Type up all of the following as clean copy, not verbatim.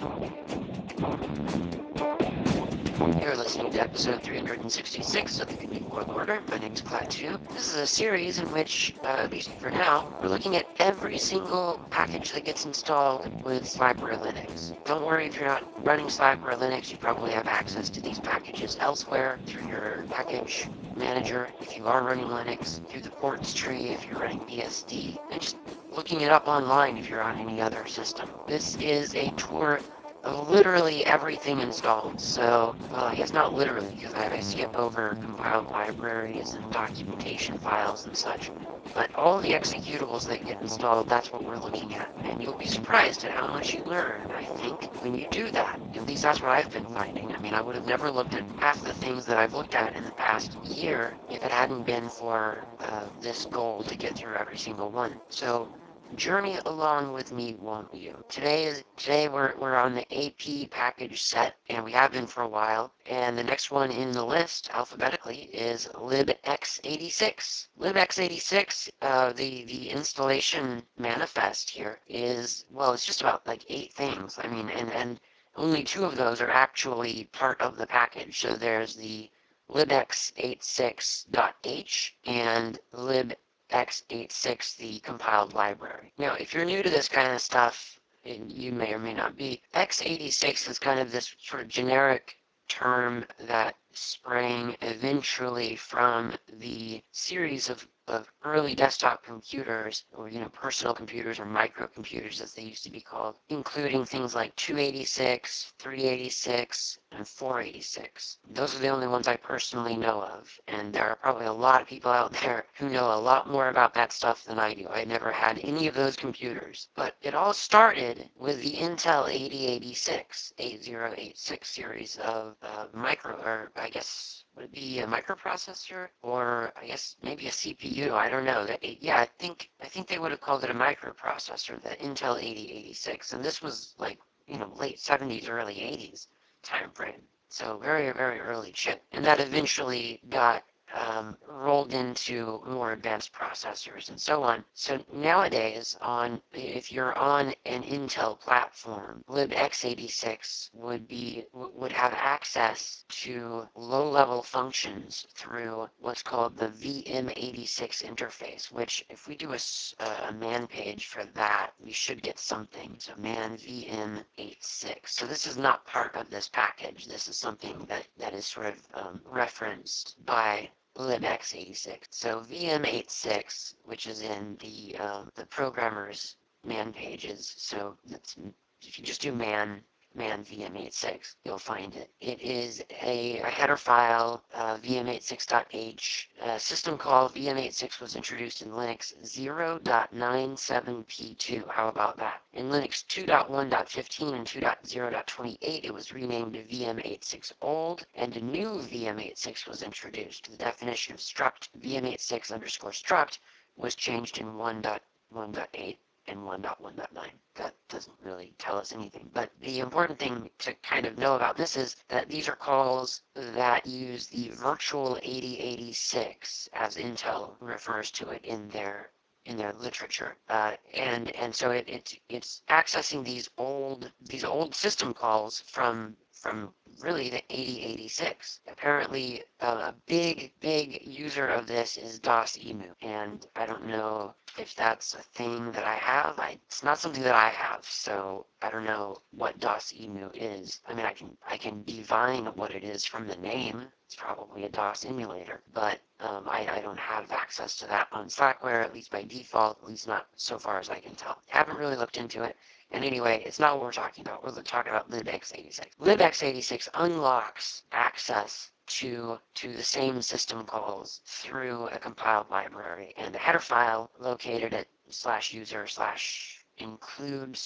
You're listening to episode 366 of the Good New World Order. My name is Klaatu. This is a series in which, at least for now, we're looking at every single package that gets installed with Slifer Linux. Don't worry if you're not running Slifer Linux, you probably have access to these packages elsewhere through your package manager if you are running Linux, through the ports tree if you're running BSD, and just looking it up online if you're on any other system. This is a tour of literally everything installed. So, well, I guess not literally, because I skip over compiled libraries and documentation files and such. But all the executables that get installed, that's what we're looking at. And you'll be surprised at how much you learn, I think, when you do that. At least that's what I've been finding. I mean, I would have never looked at half the things that I've looked at in the past year if it hadn't been for this goal to get through every single one. So, journey along with me, won't you? Today we're on the AP package set, and we have been for a while. And the next one in the list, alphabetically, is libx86. Libx86, the installation manifest here is, well, it's just about like 8 things. I mean, and only 2 of those are actually part of the package. So there's the libx86.h and libx86, the compiled library. Now, if you're new to this kind of stuff, and you may or may not be, x86 is kind of this sort of generic term that sprang eventually from the series of early desktop computers, or personal computers or microcomputers as they used to be called, including things like 286, 386, and 486. Those are the only ones I personally know of, and there are probably a lot of people out there who know a lot more about that stuff than I do. I never had any of those computers, but it all started with the Intel 8086 series of or I guess would it be a microprocessor, or I guess maybe a CPU? I don't know. Yeah, I think they would have called it a microprocessor, the Intel 8086, and this was like late 70s, early 80s time frame. So very, very early chip, and that eventually got rolled into more advanced processors and so on. So nowadays, if you're on an Intel platform, libx86 would have access to low-level functions through what's called the VM86 interface, which if we do a man page for that, we should get something. So man VM86. So this is not part of this package. This is something that is sort of referenced by libx86. So VM86, which is in the programmer's man pages. So if you just do man VM86, you'll find it. It is a header file, VM86.h. System call VM86 was introduced in Linux 0.97p2. How about that? In Linux 2.1.15 and 2.0.28, it was renamed to VM86 Old, and a new VM86 was introduced. The definition of struct VM86 underscore struct was changed in 1.1.8 and 1.1.9. That doesn't really tell us anything. But the important thing to kind of know about this is that these are calls that use the virtual 8086, as Intel refers to it in their literature, and so it's accessing these old system calls from really the 8086. Apparently, a big user of this is DOSEMU, and I don't know if that's a thing that I have. It's not something that I have, so I don't know what DOSEMU is. I mean, I can divine what it is from the name. It's probably a DOS emulator, but I don't have access to that on Slackware, at least by default, at least not so far as I can tell. Haven't really looked into it. And anyway, it's not what we're talking about. We're talking about libx86. libx86 unlocks access to the same system calls through a compiled library, and the header file located at /user/include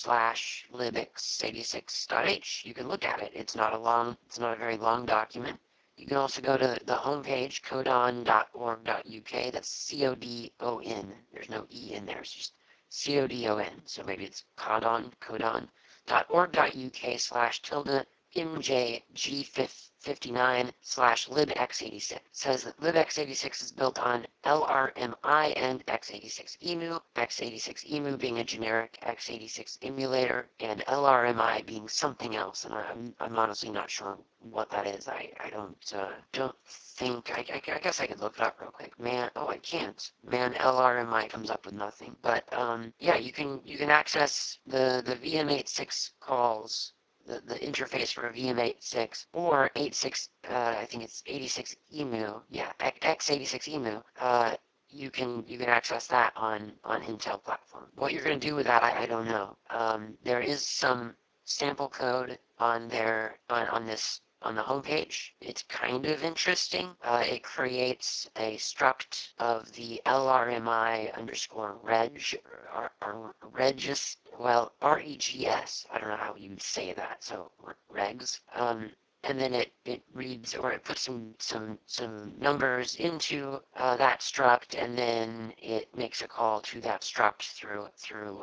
/libx86.h. You can look at it. It's not a very long document. You can also go to the homepage, codon.org.uk. That's C-O-D-O-N. There's no E in there. It's just C-O-D-O-N. So maybe it's codon.org.uk /tilde imjg59/libx86. It says that libx86 is built on LRMI and x86EMU, x86EMU being a generic x86 emulator, and LRMI being something else, and I'm honestly not sure what that is. I don't think, I guess I could look it up real quick. Man, oh, I can't. Man, LRMI comes up with nothing. But, yeah, you can access the VM86 calls, the interface for VM86 or 86, I think it's 86 EMU, yeah, x86 EMU. You can access that on Intel platform. What you're going to do with that, I don't know. There is some sample code on there on the homepage. It's kind of interesting. It creates a struct of the LRMI underscore reg, or regis, well, REGS. I don't know how you say that, so regs. And then it reads, or it puts some numbers into that struct, and then it makes a call to that struct through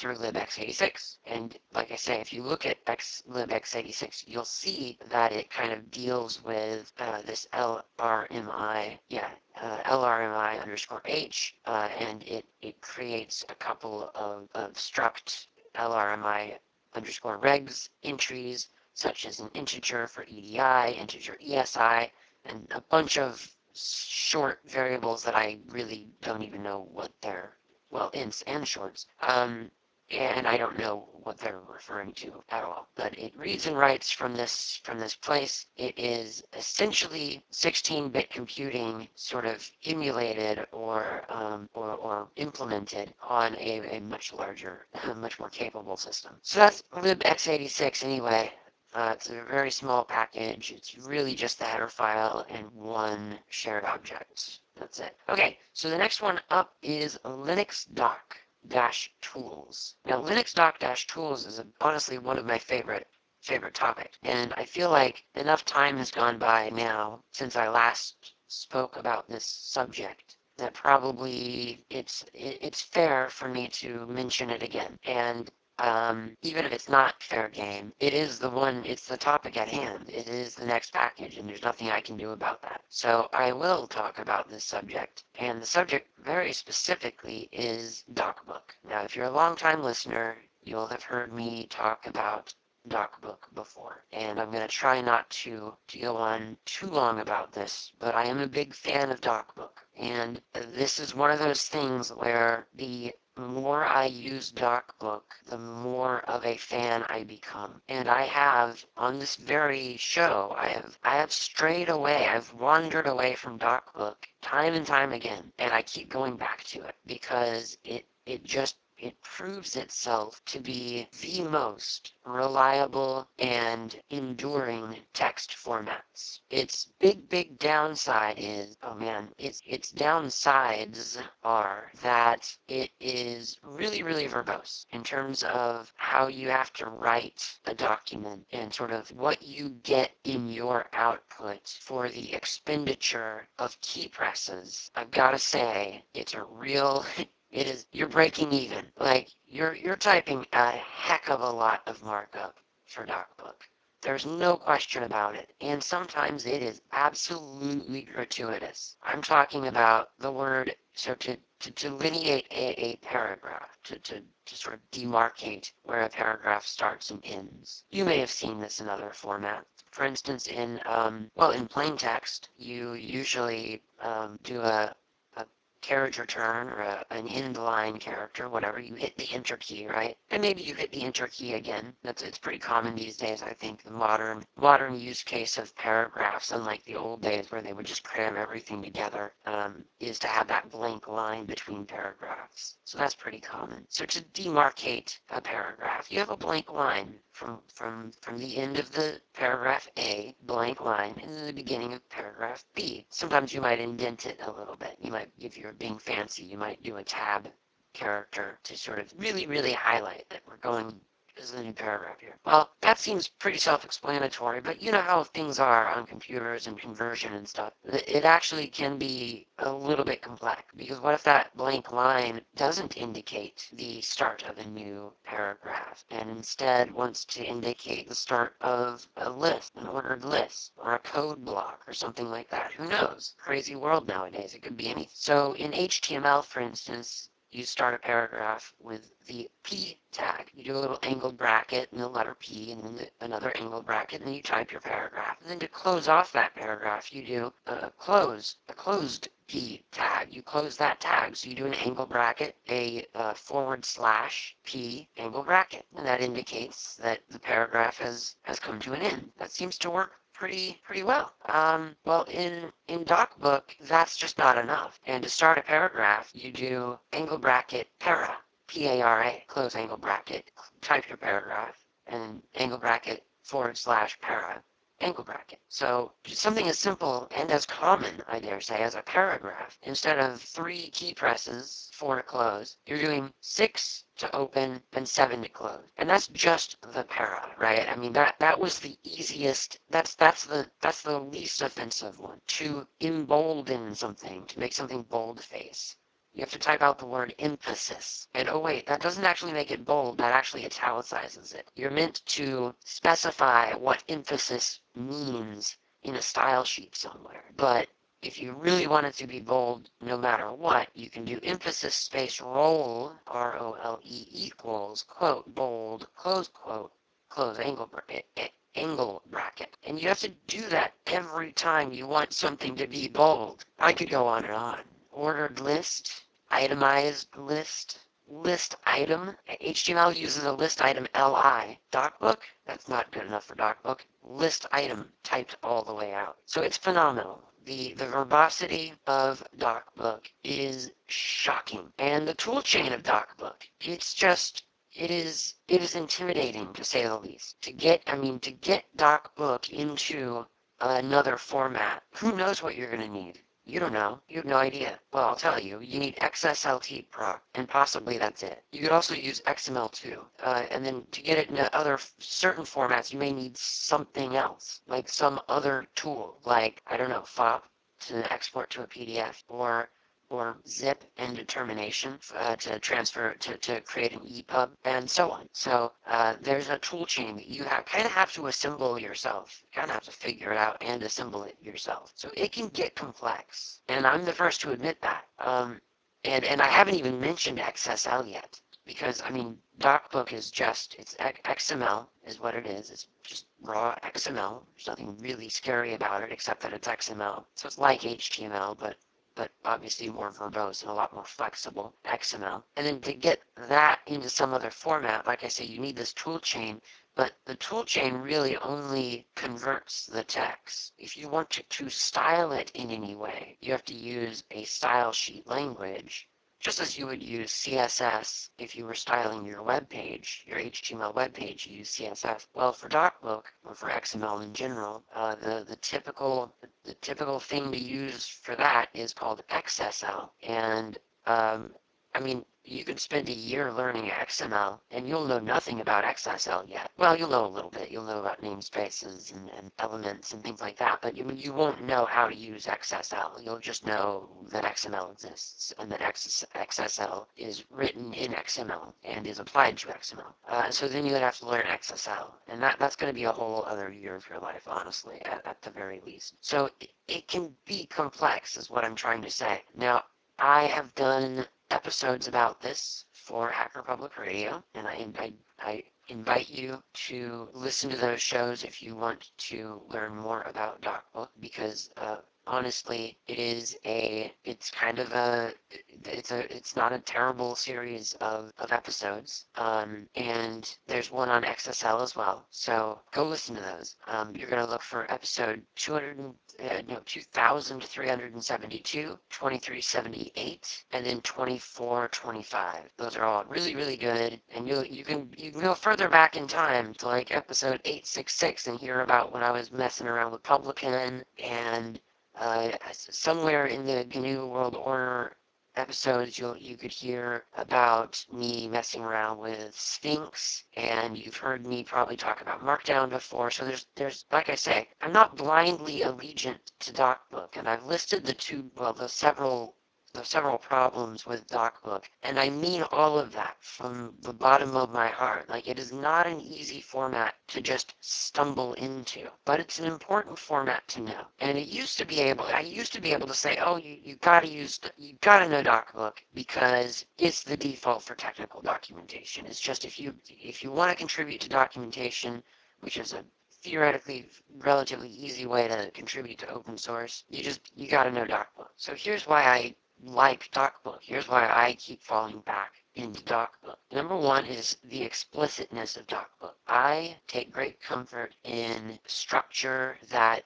libx86. And like I say, if you look at libx86, you'll see that it kind of deals with this LRMI, yeah, LRMI underscore H, and it creates a couple of struct LRMI underscore regs entries, such as an integer for EDI, integer ESI, and a bunch of short variables that I really don't even know what they're, well, ints and shorts. And I don't know what they're referring to at all. But it reads and writes from this place. It is essentially 16-bit computing sort of emulated or implemented on a much larger, much more capable system. So that's libx86 anyway. It's a very small package. It's really just the header file and one shared object. That's it. Okay, so the next one up is LinuxDoc-Tools. Now, LinuxDoc-Tools is honestly one of my favorite topics, and I feel like enough time has gone by now since I last spoke about this subject that probably it's fair for me to mention it again. And even if it's not fair game, it's the topic at hand. It is the next package, and there's nothing I can do about that. So I will talk about this subject, and the subject very specifically is DocBook. Now, if you're a long-time listener, you'll have heard me talk about DocBook before, and I'm going to try not to go on too long about this, but I am a big fan of DocBook, and this is one of those things where the more I use DocBook, the more of a fan I become. And I have, on this very show, I have strayed away, I've wandered away from DocBook time and time again, and I keep going back to it because it proves itself to be the most reliable and enduring text formats. Its big downside is, oh man, its downsides are that it is really verbose in terms of how you have to write a document and sort of what you get in your output for the expenditure of key presses. I've got to say, it's a real you're breaking even. Like, you're typing a heck of a lot of markup for DocBook. There's no question about it. And sometimes it is absolutely gratuitous. I'm talking about the word, so to delineate a paragraph, to sort of demarcate where a paragraph starts and ends. You may have seen this in other formats. For instance, in plain text, you usually do a carriage return or an end line character, whatever, you hit the enter key, right? And maybe you hit the enter key again. It's pretty common these days, I think. The modern use case of paragraphs, unlike the old days where they would just cram everything together, is to have that blank line between paragraphs. So that's pretty common. So to demarcate a paragraph, you have a blank line from the end of the paragraph A, blank line, and the beginning of paragraph B. Sometimes you might indent it a little bit. You might, if you're being fancy, you might do a tab character to sort of really highlight that we're going is the new paragraph here. Well, that seems pretty self-explanatory, but you know how things are on computers and conversion and stuff. It actually can be a little bit complex, because what if that blank line doesn't indicate the start of a new paragraph, and instead wants to indicate the start of a list, an ordered list, or a code block, or something like that? Who knows? Crazy world nowadays. It could be anything. So in HTML, for instance, you start a paragraph with the P tag. You do a little angled bracket and the letter P and then another angled bracket, and then you type your paragraph. And then to close off that paragraph, you do a closed P tag. You close that tag, so you do an angle bracket, a / P angle bracket, and that indicates that the paragraph has come to an end. That seems to work pretty well. Well, in DocBook, that's just not enough. And to start a paragraph, you do angle bracket para, P-A-R-A, close angle bracket, type your paragraph, and angle bracket / para, angle bracket. So something as simple and as common, I dare say, as a paragraph. Instead of 3 key presses, 4 to close, you're doing 6 to open and 7 to close. And that's just the para, right? I mean, that was the easiest, that's the least offensive one. To embolden something, to make something boldface, you have to type out the word emphasis. And oh wait, that doesn't actually make it bold, that actually italicizes it. You're meant to specify what emphasis means in a style sheet somewhere. But if you really want it to be bold no matter what, you can do emphasis space role, R-O-L-E, equals, quote, bold, close quote, close angle bracket. And you have to do that every time you want something to be bold. I could go on and on. Ordered list, itemized list, list item. HTML uses a list item li. DocBook, that's not good enough for DocBook. List item typed all the way out. So it's phenomenal. The verbosity of DocBook is shocking. And the toolchain of DocBook, it is intimidating, to say the least. To get DocBook into another format, who knows what you're going to need? You don't know. You have no idea. Well, I'll tell you. You need XSLT proc, and possibly that's it. You could also use XML too. And then to get it into other certain formats, you may need something else, like some other tool, like, I don't know, FOP to export to a PDF, or zip and determination to transfer to create an EPUB, and so on. So there's a tool chain that you kind of have to assemble yourself. You kind of have to figure it out and assemble it yourself. So it can get complex, and I'm the first to admit that. And I haven't even mentioned XSL yet, because I mean, DocBook is it's XML is what it is. It's just raw XML. There's nothing really scary about it except that it's XML. So it's like HTML, but obviously more verbose and a lot more flexible, XML. And then to get that into some other format, like I say, you need this tool chain, but the tool chain really only converts the text. If you want to style it in any way, you have to use a style sheet language, just as you would use CSS if you were styling your web page, your HTML web page, you use CSS. Well, for DocBook, or for XML in general, the typical thing to use for that is called XSL. And I mean, you could spend a year learning XML, and you'll know nothing about XSL yet. Well, you'll know a little bit. You'll know about namespaces and elements and things like that, but you won't know how to use XSL. You'll just know that XML exists, and that XSL is written in XML and is applied to XML. So then you would have to learn XSL, and that's going to be a whole other year of your life, honestly, at the very least. So it can be complex, is what I'm trying to say. Now, I have done episodes about this for Hacker Public Radio, and I invite you to listen to those shows if you want to learn more about DocBook, because honestly, it's kind of it's not a terrible series of episodes, and there's one on XSL as well, so go listen to those. You're going to look for episode 2372, 2378, and then 2425. Those are all really good, and you can go further back in time to like episode 866 and hear about when I was messing around with Publican, and somewhere in the GNU World Order episodes, you could hear about me messing around with Sphinx, and you've heard me probably talk about Markdown before. So there's like I say, I'm not blindly allegiant to DocBook, and I've listed the several problems with DocBook, and I mean all of that from the bottom of my heart. Like, it is not an easy format to just stumble into, but it's an important format to know. And I used to be able to say, oh, you gotta know DocBook because it's the default for technical documentation. It's just if you want to contribute to documentation, which is a theoretically relatively easy way to contribute to open source, you gotta know DocBook. So here's why I like DocBook. Here's why I keep falling back into DocBook. Number one is the explicitness of DocBook. I take great comfort in structure that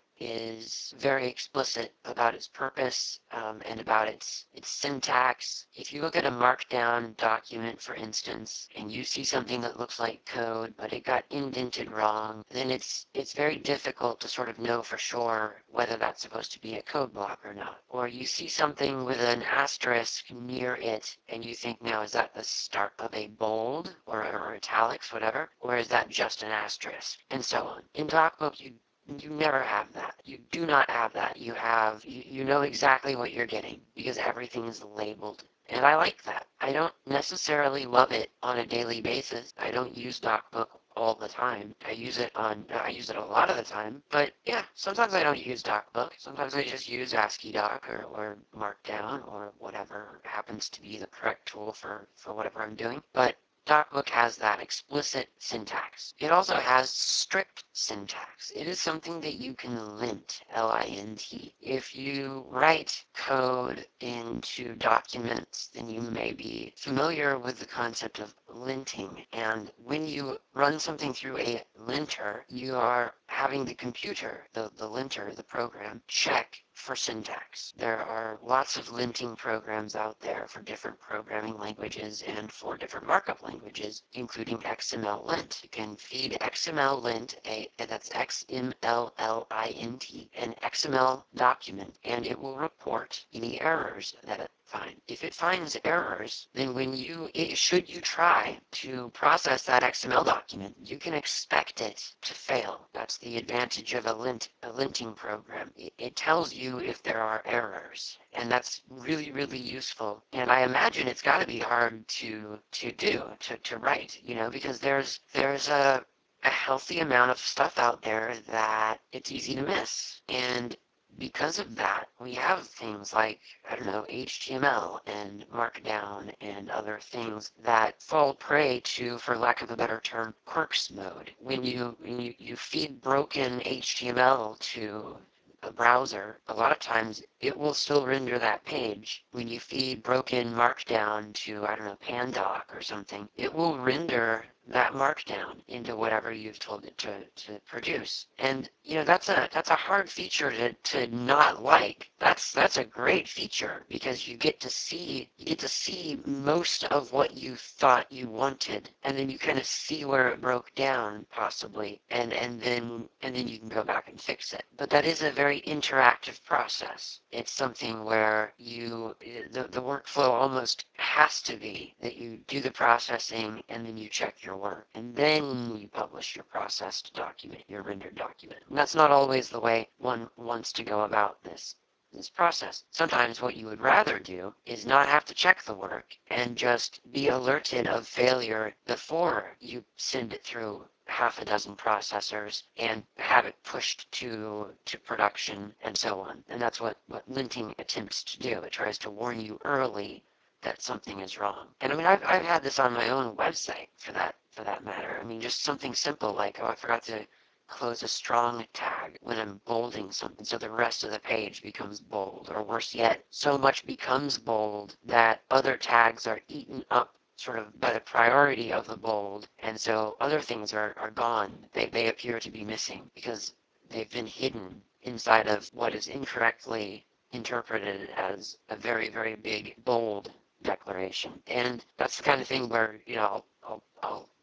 is very explicit about its purpose and about its syntax. If you look at a markdown document, for instance, and you see something that looks like code, but it got indented wrong, then it's very difficult to sort of know for sure whether that's supposed to be a code block or not. Or you see something with an asterisk near it, and you think, now, is that the start of a bold or italics, whatever? Or is that just an asterisk? And so on. In DocBook, you never have that. You do not have that. You know exactly what you're getting because everything is labeled. And I like that. I don't necessarily love it on a daily basis. I don't use DocBook all the time. I use it a lot of the time. But yeah, sometimes I don't use DocBook. Sometimes I just use AsciiDoc or Markdown or whatever happens to be the correct tool for whatever I'm doing. But DocBook has that explicit syntax. It also has strict syntax. It is something that you can lint, L-I-N-T. If you write code into documents, then you may be familiar with the concept of linting. And when you run something through a linter, you are having the computer, the linter, the program, check for syntax. There are lots of linting programs out there for different programming languages and for different markup languages, including XMLLint. You can feed XMLLint, that's XMLLINT, an XML document, and it will report any errors that it finds. If it finds errors, then should you try to process that XML document, you can expect it to fail. That's the advantage of a linting program. It tells you if there are errors, and that's really, really useful. And I imagine it's got to be hard to write, because there's a healthy amount of stuff out there that it's easy to miss. And because of that, we have things like, I don't know, HTML and Markdown and other things that fall prey to, for lack of a better term, quirks mode. When you feed broken HTML to a browser, a lot of times it will still render that page. When you feed broken Markdown to, I don't know, Pandoc or something, it will render that markdown into whatever you've told it to produce. And that's a hard feature to not like. That's a great feature because you get to see most of what you thought you wanted, and then you kind of see where it broke down possibly, and then you can go back and fix it. But that is a very interactive process. It's something where the workflow almost has to be that you do the processing and then you check your work, and then you publish your processed document, your rendered document. And that's not always the way one wants to go about this process. Sometimes what you would rather do is not have to check the work and just be alerted of failure before you send it through half a dozen processors and have it pushed to production and so on. And that's what linting attempts to do. It tries to warn you early that something is wrong. And I mean, I've had this on my own website for that matter. I mean, just something simple like, oh, I forgot to close a strong tag when I'm bolding something, so the rest of the page becomes bold. Or worse yet, so much becomes bold that other tags are eaten up sort of by the priority of the bold, and so other things are gone. They appear to be missing because they've been hidden inside of what is incorrectly interpreted as a very, very big, bold declaration. And that's the kind of thing where, I'll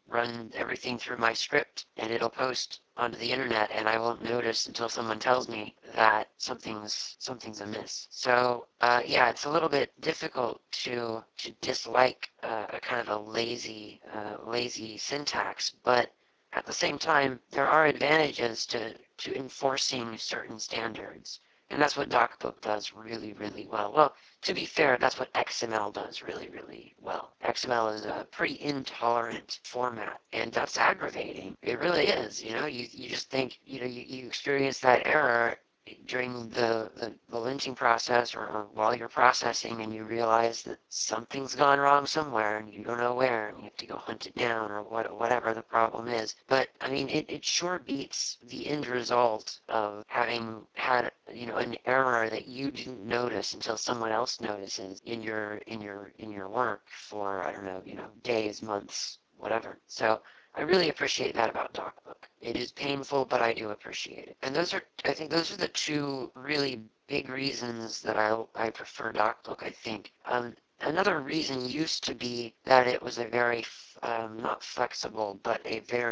run everything through my script, and it'll post onto the internet, and I won't notice until someone tells me that something's amiss. So yeah, it's a little bit difficult to dislike a kind of a lazy syntax, but at the same time, there are advantages to enforcing certain standards. And that's what DocBook does really, really well. Well, to be fair, that's what XML does really, really well. XML is a pretty intolerant format, and that's aggravating. It really is. You just think, you experience that error during the lynching process, or while you're processing, and you realize that something's gone wrong somewhere and you don't know where, and you have to go hunt it down, or whatever the problem is. But I mean, it sure beats the end result of having had an error that you didn't notice until someone else notices in your work for, I don't know, days, months, whatever. So I really appreciate that about DocBook. It is painful, but I do appreciate it. And I think those are the two really big reasons that I prefer DocBook, I think. Another reason used to be that it was a very, not flexible, but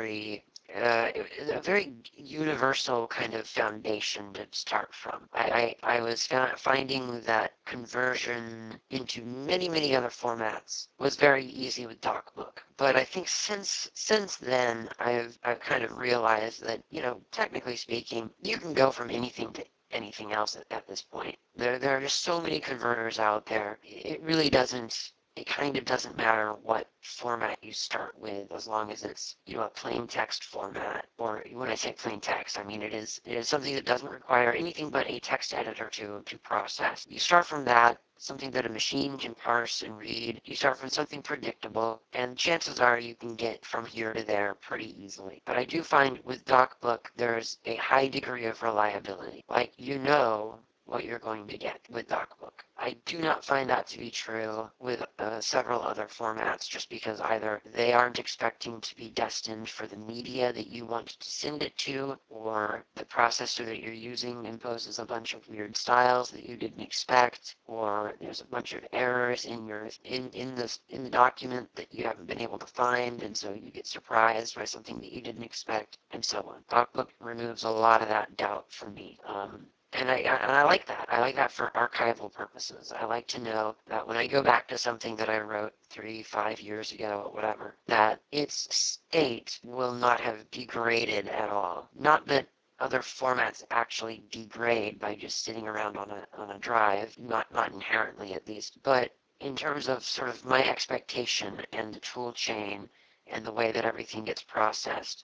a very universal kind of foundation to start from. I was finding that conversion into many, many other formats was very easy with DocBook. But I think since then, I've kind of realized that, technically speaking, you can go from anything to anything else at this point. There are just so many converters out there. It kind of doesn't matter what format you start with, as long as it's, a plain text format. Or when I say plain text, I mean it is something that doesn't require anything but a text editor to process. You start from that, something that a machine can parse and read. You start from something predictable, and chances are you can get from here to there pretty easily. But I do find with DocBook there's a high degree of reliability. Like, what you're going to get with DocBook. I do not find that to be true with several other formats, just because either they aren't expecting to be destined for the media that you want to send it to, or the processor that you're using imposes a bunch of weird styles that you didn't expect, or there's a bunch of errors in the document that you haven't been able to find, and so you get surprised by something that you didn't expect, and so on. DocBook removes a lot of that doubt for me. And I like that. I like that for archival purposes. I like to know that when I go back to something that I wrote 3, 5 years ago, or whatever, that its state will not have degraded at all. Not that other formats actually degrade by just sitting around on a drive, not inherently at least, but in terms of sort of my expectation and the tool chain and the way that everything gets processed,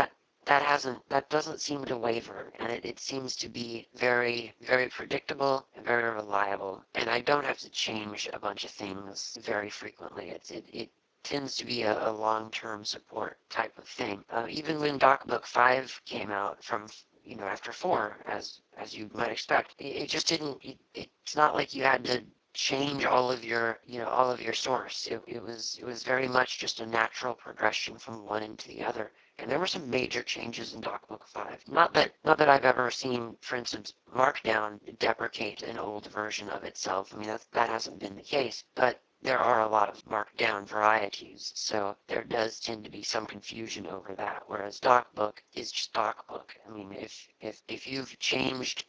that doesn't seem to waver, and it seems to be very, very predictable and very reliable, and I don't have to change a bunch of things very frequently. It tends to be a long-term support type of thing. Even when DocBook 5 came out from, after 4, as you might expect, it just didn't, it's not like you had to change all of your source. It was very much just a natural progression from one into the other. And there were some major changes in DocBook 5. Not that I've ever seen, for instance, Markdown deprecate an old version of itself. I mean, that hasn't been the case, but there are a lot of Markdown varieties, so there does tend to be some confusion over that, whereas DocBook is just DocBook. I mean, if you've changed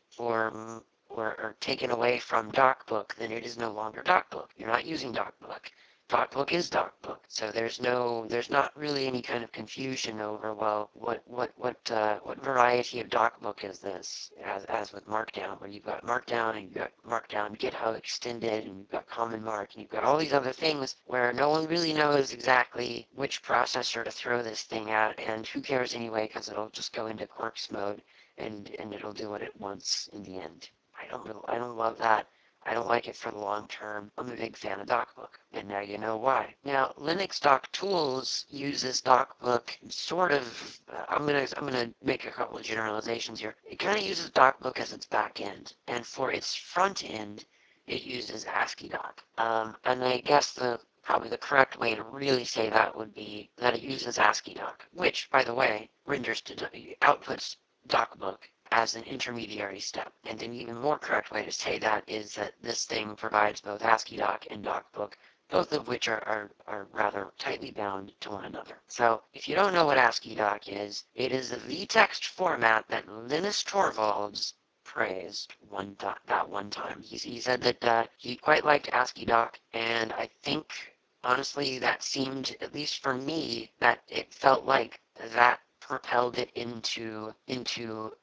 or taken away from DocBook, then it is no longer DocBook. You're not using DocBook. DocBook is DocBook. So there's not really any kind of confusion over, well, what variety of DocBook is this, as with Markdown, where you've got Markdown and you've got Markdown GitHub Extended and you've got Common Mark and you've got all these other things where no one really knows exactly which processor to throw this thing at, and who cares anyway, because it'll just go into Quarks mode and it'll do what it wants in the end. I don't love that. I don't like it for the long term. I'm a big fan of DocBook, and now you know why. Now, Linux Doc Tools uses DocBook sort of. I'm gonna make a couple of generalizations here. It kind of uses DocBook as its back end, and for its front end, it uses AsciiDoc. And I guess probably the correct way to really say that would be that it uses AsciiDoc, which, by the way, outputs DocBook as an intermediary step. And an even more correct way to say that is that this thing provides both AsciiDoc and DocBook both of which are rather tightly bound to one another. So if you don't know what AsciiDoc is, it is the text format that Linus Torvalds praised that one time. He said that he quite liked AsciiDoc, and I think honestly that seemed, at least for me, that it felt like that propelled it into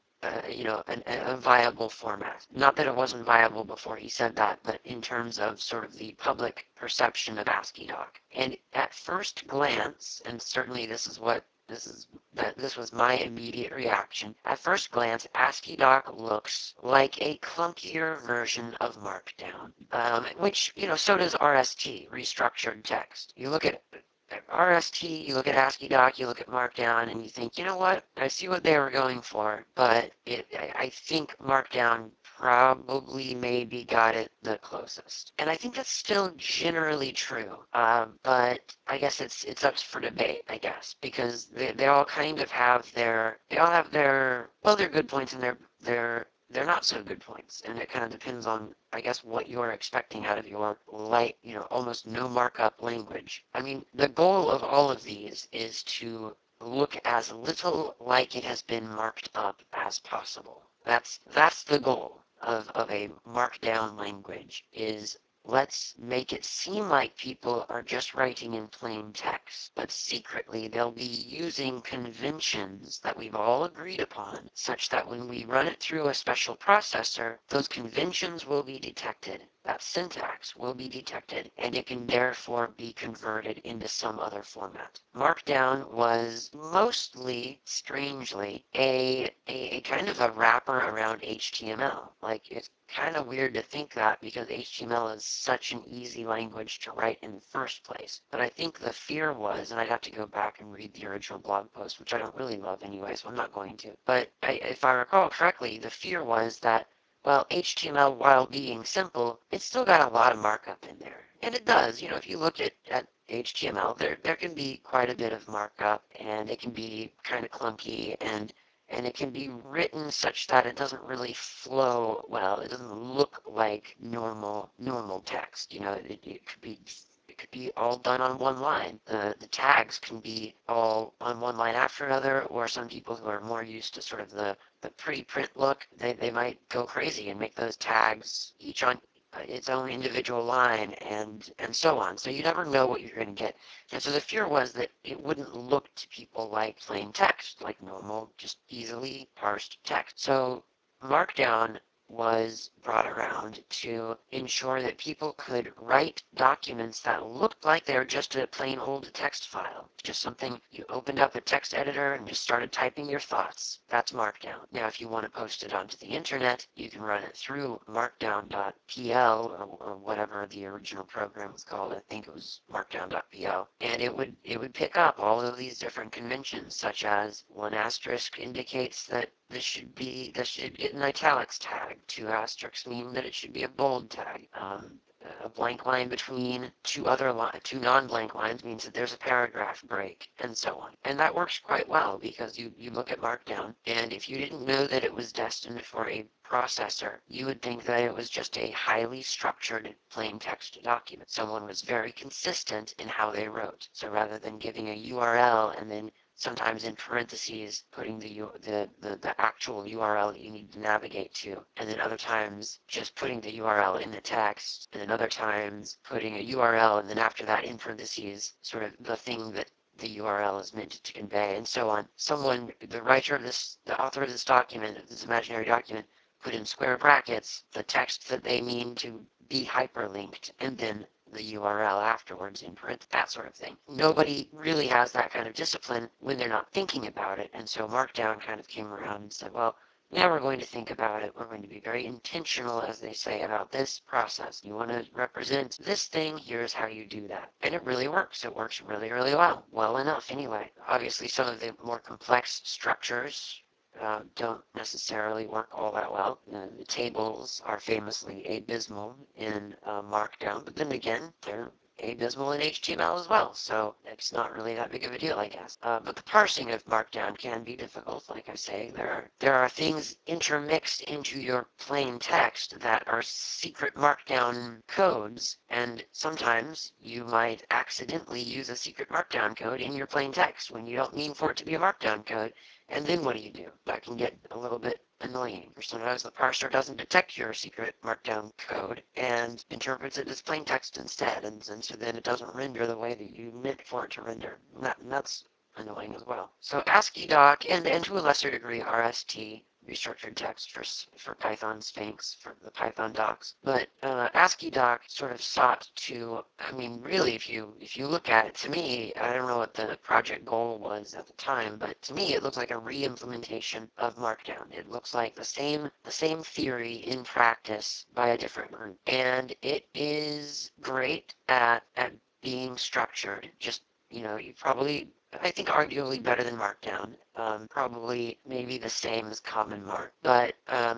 a viable format. Not that it wasn't viable before he said that, but in terms of sort of the public perception of AsciiDoc. And at first glance, and certainly this was my immediate reaction. At first glance, AsciiDoc looks like a clunkier version of Markdown, which, so does RST, restructured text. You look at RST, you look at AsciiDoc, you look at Markdown, and you think, you know what? I see what they were going for, but I think Markdown probably maybe got it the closest. And I think that's still generally true, but I guess it's up for debate, I guess, because they all kind of have their good points and they're not so good points, and it kind of depends on, I guess, what you're expecting out of your light, almost no markup language. I mean, the goal of all of these is to look as little like it has been marked up as possible. That's the goal of a markdown language, is let's make it seem like people are just writing in plain text, but secretly they'll be using conventions that we've all agreed upon, such that when we run it through a special processor, those conventions will be detected, that syntax will be detected, and it can therefore be converted into some other format. Markdown was mostly, strangely, a kind of a wrapper around HTML. Like, it's kind of weird to think that because HTML is such an easy language to write in the first place. But I think the fear was, and I'd have to go back and read the original blog post, which I don't really love anyway, so I'm not going to. But if I recall correctly, the fear was that, well, HTML, while being simple, it's still got a lot of markup in there. And it does. If you look at HTML, there can be quite a bit of markup, and it can be kind of clunky, and it can be written such that it doesn't really flow well. It doesn't look like normal text. It could be all done on one line. The tags can be all on one line after another, or some people who are more used to sort of the pre-print look, they might go crazy and make those tags each on its own individual line, and so on. So you never know what you're going to get. And so the fear was that it wouldn't look to people like plain text, like normal, just easily parsed text. So Markdown was brought around to ensure that people could write documents that looked like they were just a plain old text file. Just something you opened up a text editor and just started typing your thoughts. That's Markdown. Now, if you want to post it onto the internet, you can run it through markdown.pl or whatever the original program was called. I think it was markdown.pl. And it would pick up all of these different conventions, such as one asterisk indicates that this should get an italics tag. Two asterisks mean that it should be a bold tag. A blank line between two non-blank lines means that there's a paragraph break, and so on. And that works quite well because you look at Markdown, and if you didn't know that it was destined for a processor, you would think that it was just a highly structured plain text document. Someone was very consistent in how they wrote. So rather than giving a URL and then sometimes in parentheses putting the actual URL that you need to navigate to, and then other times just putting the URL in the text, and then other times putting a URL and then after that in parentheses sort of the thing that the URL is meant to convey, and so on. The author of this document, this imaginary document, put in square brackets the text that they mean to be hyperlinked, and then the URL afterwards in print, that sort of thing. Nobody really has that kind of discipline when they're not thinking about it, and so Markdown kind of came around and said, well, now we're going to think about it. We're going to be very intentional, as they say, about this process. You want to represent this thing, here's how you do that. And it really works. It works really, really well. Well enough, anyway. Obviously, some of the more complex structures don't necessarily work all that well. The tables are famously abysmal in Markdown, but then again, they're abysmal in HTML as well, so it's not really that big of a deal, I guess. But the parsing of Markdown can be difficult, like I say. There are things intermixed into your plain text that are secret Markdown codes, and sometimes you might accidentally use a secret Markdown code in your plain text when you don't mean for it to be a Markdown code. And then what do? That can get a little bit annoying. Or sometimes the parser doesn't detect your secret Markdown code and interprets it as plain text instead, and so then it doesn't render the way that you meant for it to render. And that's annoying as well. So AsciiDoc, and to a lesser degree RST, restructured text for Python Sphinx, for the Python docs. But AsciiDoc sort of sought to, I mean, really, if you look at it, to me, I don't know what the project goal was at the time, but to me, it looks like a re-implementation of Markdown. It looks like the same theory in practice by a different group, and it is great at being structured. Just, you probably, I think, arguably better than Markdown. Probably maybe the same as Common Mark, but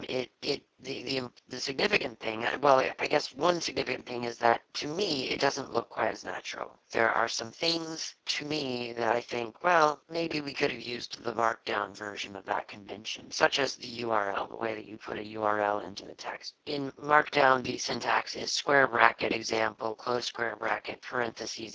the significant thing, well, I guess one significant thing is that to me it doesn't look quite as natural. There are some things to me that I think, well, maybe we could have used the Markdown version of that convention, such as the URL, the way that you put a URL into the text. In Markdown, the syntax is square bracket example, close square bracket, parentheses,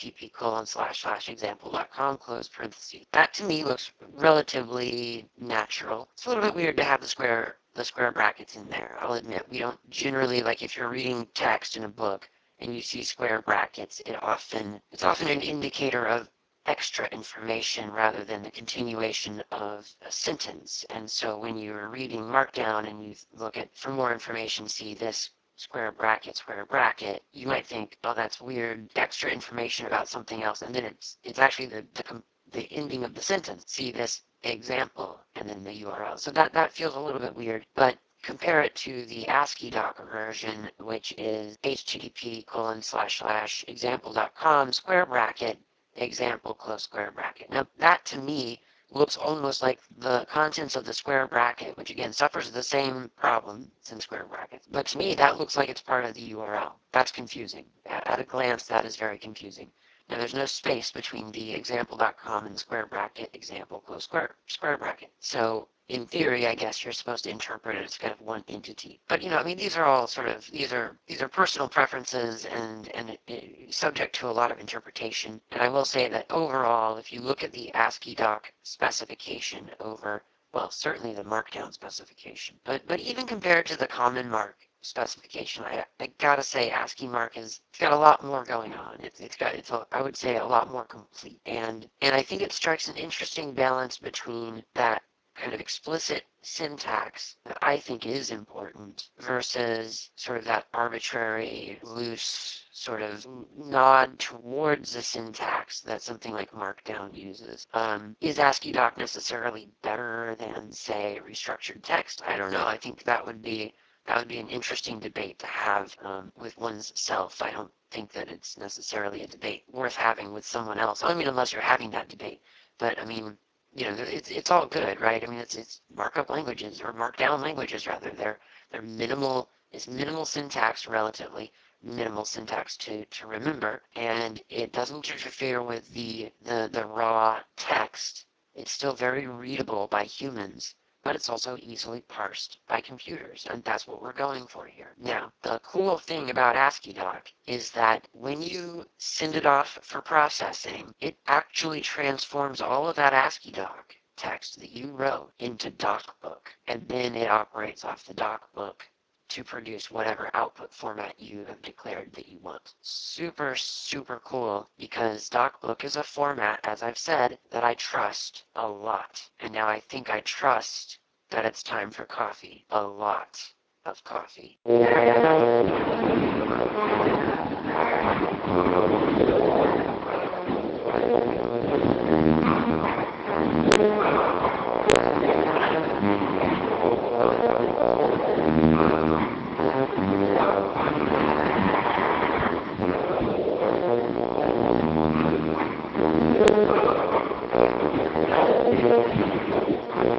http://example.com, close parentheses. That to me looks relatively natural. It's a little bit weird to have the square brackets in there. I'll admit, we don't generally, like if you're reading text in a book and you see square brackets, it's often an indicator of extra information rather than the continuation of a sentence. And so when you're reading Markdown and you look at, for more information, see this square bracket, you might think, oh, that's weird, extra information about something else, and then it's actually the ending of the sentence. See this example, and then the URL. So that feels a little bit weird, but compare it to the AsciiDoc version, which is http://example.com square bracket example close square bracket. Now that to me looks almost like the contents of the square bracket, which again suffers the same problem in square brackets. But to me, that looks like it's part of the URL. That's confusing. At a glance, that is very confusing. Now there's no space between the example.com and square bracket example close square bracket. So in theory, I guess you're supposed to interpret it as kind of one entity. But I mean, these are all sort of these are personal preferences and subject to a lot of interpretation. And I will say that overall, if you look at the AsciiDoc specification over, well, certainly the Markdown specification, but even compared to the Common Mark specification, I gotta say ASCII Mark it's got a lot more going on. I would say a lot more complete, and I think it strikes an interesting balance between that kind of explicit syntax that I think is important versus sort of that arbitrary, loose sort of nod towards the syntax that something like Markdown uses. Is AsciiDoc necessarily better than, say, restructured text? I don't know. I think that would be an interesting debate to have with one's self. I don't think that it's necessarily a debate worth having with someone else. I mean, unless you're having that debate. But I mean, it's all good, right? I mean, it's markup languages, or markdown languages rather. They're minimal. It's minimal syntax, relatively minimal syntax to remember, and it doesn't interfere with the raw text. It's still very readable by humans, but it's also easily parsed by computers, and that's what we're going for here. Now, the cool thing about AsciiDoc is that when you send it off for processing, it actually transforms all of that AsciiDoc text that you wrote into DocBook, and then it operates off the DocBook to produce whatever output format you have declared that you want. Super, super cool, because DocBook is a format, as I've said, that I trust a lot. And now I think I trust that it's time for coffee. A lot of coffee.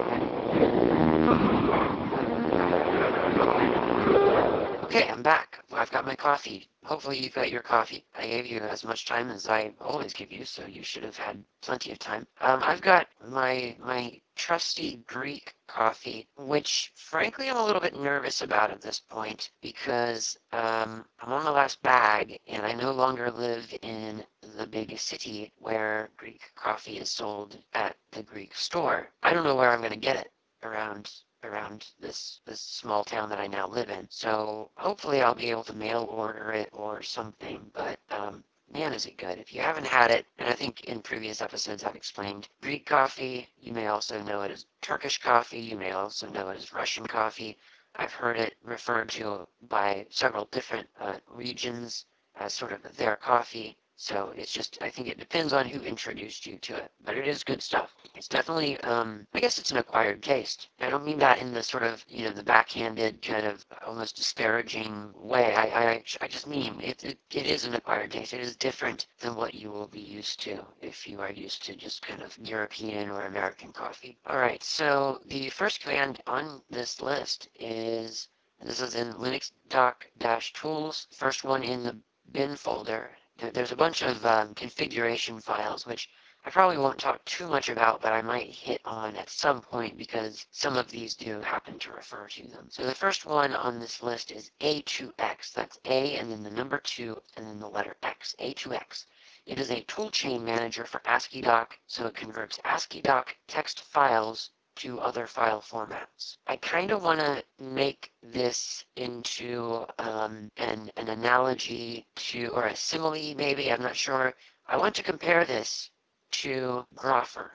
Okay, I'm back. I've got my coffee. Hopefully you've got your coffee. I gave you as much time as I always give you, so you should have had plenty of time. I've got my trusty Greek coffee, which frankly I'm a little bit nervous about at this point because I'm on the last bag and I no longer live in the big city where Greek coffee is sold at the Greek store. I don't know where I'm going to get it around this small town that I now live in. So hopefully I'll be able to mail order it or something. But man, is it good. If you haven't had it, and I think in previous episodes I've explained, Greek coffee, you may also know it as Turkish coffee, you may also know it as Russian coffee. I've heard it referred to by several different regions as sort of their coffee. So it's just, I think it depends on who introduced you to it, but it is good stuff. It's definitely, I guess it's an acquired taste. I don't mean that in the sort of, the backhanded kind of almost disparaging way. I just mean it is an acquired taste. It is different than what you will be used to if you are used to just kind of European or American coffee. All right, so the first command on this list is, this is in Linux doc-tools, first one in the bin folder. There's a bunch of configuration files, which I probably won't talk too much about, but I might hit on at some point because some of these do happen to refer to them. So the first one on this list is A2X. That's A and then the number 2 and then the letter X. A2X. It is a toolchain manager for AsciiDoc, so it converts AsciiDoc text files to other file formats. I kind of want to make this into an analogy to, or a simile maybe, I'm not sure. I want to compare this to Groffer,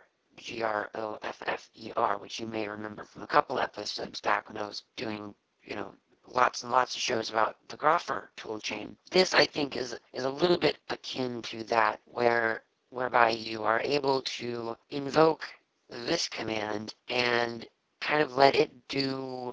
Groffer, which you may remember from a couple episodes back when I was doing, lots and lots of shows about the Groffer toolchain. This, I think, is a little bit akin to that, whereby you are able to invoke this command and kind of let it do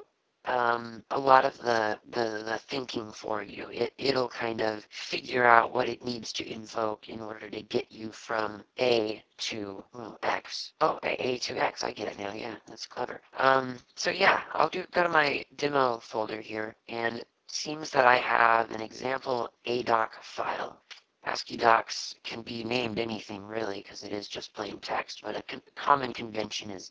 a lot of the thinking for you. It'll kind of figure out what it needs to invoke in order to get you from A to X. Oh, A to X. I get it now. Yeah, that's clever. So yeah, go to my demo folder here, and it seems that I have an example ADOC file. ASCII docs can be named anything really because it is just plain text, but a common convention is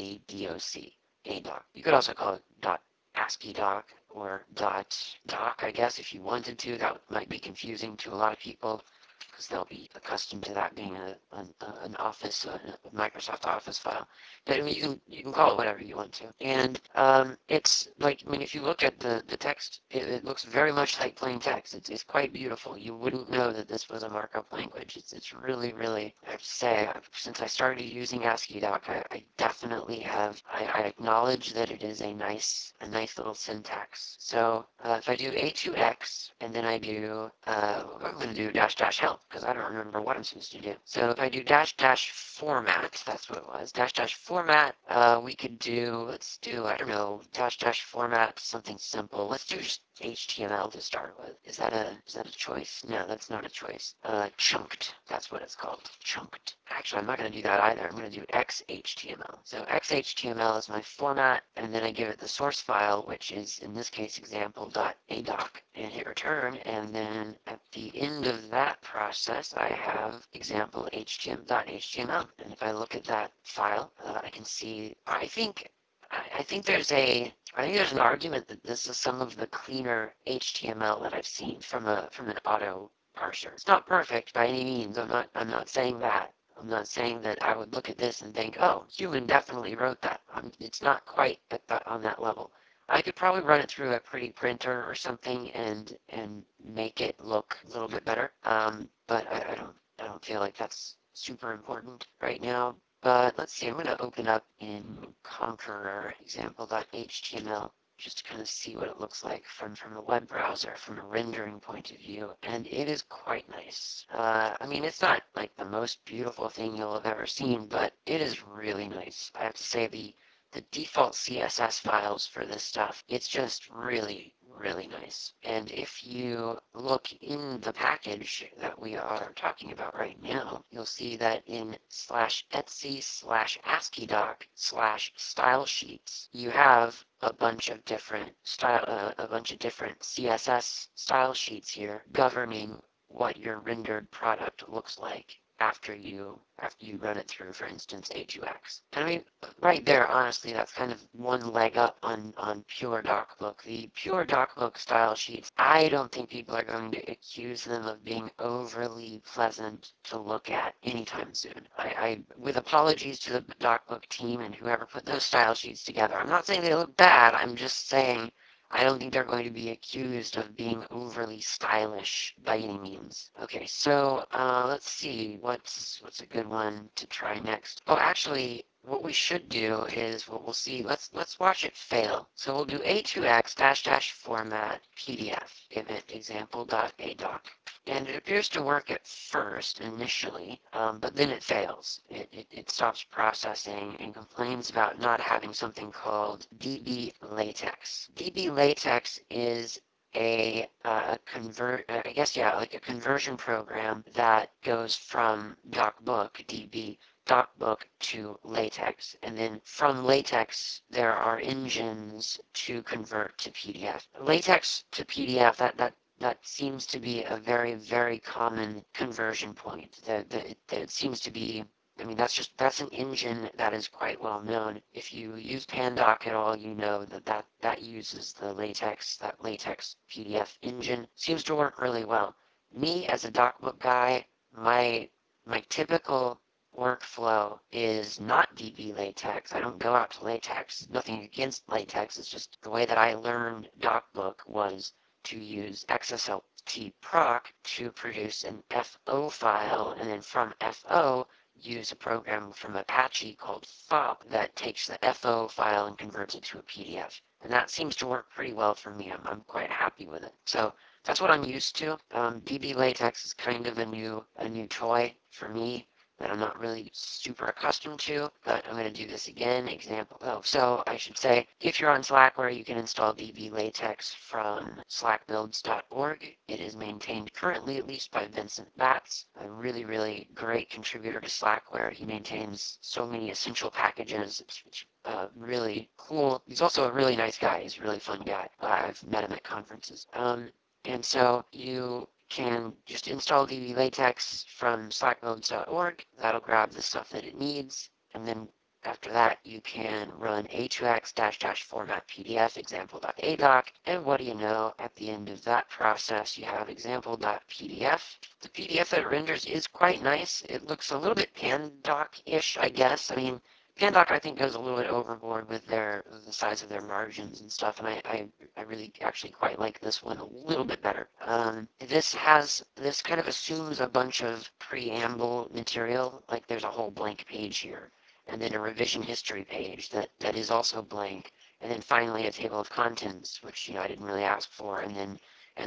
.adoc, ADOC. You could also call it .ascii doc or .doc, I guess, if you wanted to. That might be confusing to a lot of people because they'll be accustomed to that being an Office, a Microsoft Office file. But I mean, you can call it whatever you want to. And it's like, I mean, if you look at the text, it looks very much like plain text. It's quite beautiful. You wouldn't know that this was a markup language. It's really, really, I have to say, since I started using AsciiDoc, I definitely have, I acknowledge that it is a nice little syntax. So if I do A2X, and then I do, I'm going to do -- help, because I don't remember what I'm supposed to do. So if I do -- format, that's what it was, -- format, we could do, let's do, I don't know, -- format, something simple. Let's do just HTML to start with. Is that a choice? No, that's not a choice. Chunked, that's what it's called, chunked. Actually, I'm not going to do that either. I'm going to do XHTML. So XHTML is my format, and then I give it the source file, which is, in this case, example.adoc, and hit return, and then at the end of that process, I have example.html. And if I look at that file, I can see, I think there's an argument that this is some of the cleaner HTML that I've seen from an auto parser. It's not perfect by any means. I'm not saying that. I'm not saying that I would look at this and think, oh, human definitely wrote that. It's not quite on that level. I could probably run it through a pretty printer or something and make it look a little bit better. But I don't feel like that's super important right now. But let's see, I'm going to open up in Conqueror example.html just to kind of see what it looks like from a web browser, from a rendering point of view, and it is quite nice. I mean, it's not like the most beautiful thing you'll have ever seen, but it is really nice. I have to say the default CSS files for this stuff, it's just really, really nice. And if you look in the package that we are talking about right now, you'll see that in /etsy/ASCIIDoc/style sheets, you have a bunch of different CSS style sheets here governing what your rendered product looks like after you run it through, for instance, A2X. And I mean, right there, honestly, that's kind of one leg up on pure DocBook. The pure DocBook style sheets, I don't think people are going to accuse them of being overly pleasant to look at anytime soon. With apologies to the DocBook team and whoever put those style sheets together, I'm not saying they look bad, I'm just saying I don't think they're going to be accused of being overly stylish by any means. Okay, so let's see, what's a good one to try next? Oh, actually, what we should do is what we'll see. Let's watch it fail. So we'll do A2X dash dash format PDF, give it example.adoc. And it appears to work at first, initially, but then it fails. It stops processing and complains about not having something called DB latex. DB latex is a like a conversion program that goes from DocBook, DB DocBook to LaTeX, and then from LaTeX there are engines to convert to PDF. LaTeX to PDF, that seems to be a very, very common conversion point. That seems to be, I mean, that's an engine that is quite well known. If you use Pandoc at all, you know that uses that LaTeX PDF engine. Seems to work really well. Me as a DocBook guy, my typical workflow is not DB latex. I don't go out to latex. Nothing against latex. It's just the way that I learned DocBook was to use XSLT proc to produce an FO file, and then from FO use a program from Apache called FOP that takes the FO file and converts it to a PDF. And that seems to work pretty well for me. I'm quite happy with it. So that's what I'm used to. DB latex is kind of a new toy for me that I'm not really super accustomed to, but I'm going to do this again. So I should say, if you're on Slackware, you can install DB latex from slackbuilds.org. It is maintained currently, at least, by Vincent Batts, a really, really great contributor to Slackware. He maintains so many essential packages. It's really cool. He's also a really nice guy. He's a really fun guy. I've met him at conferences. And so you can just install DB latex from slackbuilds.org. That'll grab the stuff that it needs, and then after that you can run A2X format PDF example.adoc, and what do you know, at the end of that process you have example.pdf. The PDF that it renders is quite nice. It looks a little bit Pandoc-ish, I guess. I mean, Pandoc, I think, goes a little bit overboard with the size of their margins and stuff, and I really actually quite like this one a little bit better. This kind of assumes a bunch of preamble material, like there's a whole blank page here, and then a revision history page that is also blank, and then finally a table of contents, which I didn't really ask for, and then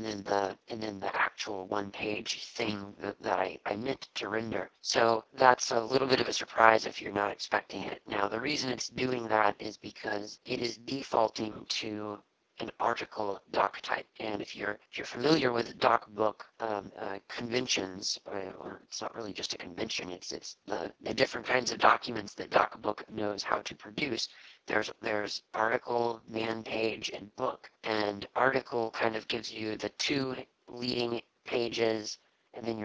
the actual one-page thing that I meant to render. So that's a little bit of a surprise if you're not expecting it. Now, the reason it's doing that is because it is defaulting to an article doc type. And if you're familiar with DocBook conventions, or it's not really just a convention, it's the different kinds of documents that DocBook knows how to produce. There's article, man page, and book. And article kind of gives you the two leading pages, and then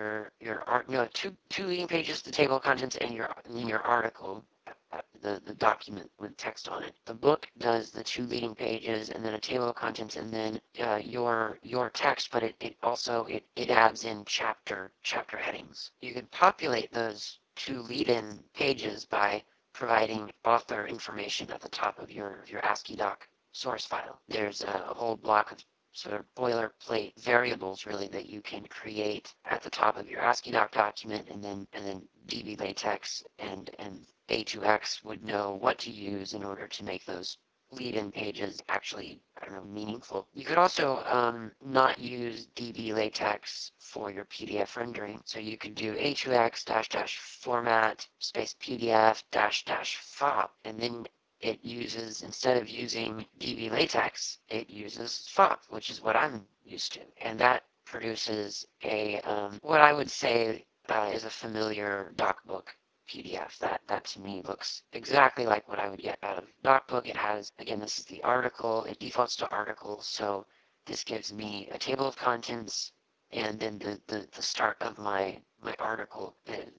two leading pages, the table of contents, and then your article, the document with text on it. The book does the two leading pages, and then a table of contents, and then your text, but it also adds in chapter headings. You can populate those two lead-in pages by providing author information at the top of your AsciiDoc source file. There's a whole block of sort of boilerplate variables, really, that you can create at the top of your AsciiDoc document, and then DB latex and A2X would know what to use in order to make those lead-in pages actually, I don't know, meaningful. You could also not use DB latex for your PDF rendering. So you could do A2X -- format space PDF -- FOP, and then it uses, instead of using DB latex, it uses FOP, which is what I'm used to. And that produces a, what I would say is a familiar DocBook PDF. That to me looks exactly like what I would get out of DocBook. It has, again, this is the article. It defaults to articles, so this gives me a table of contents and then the start of my article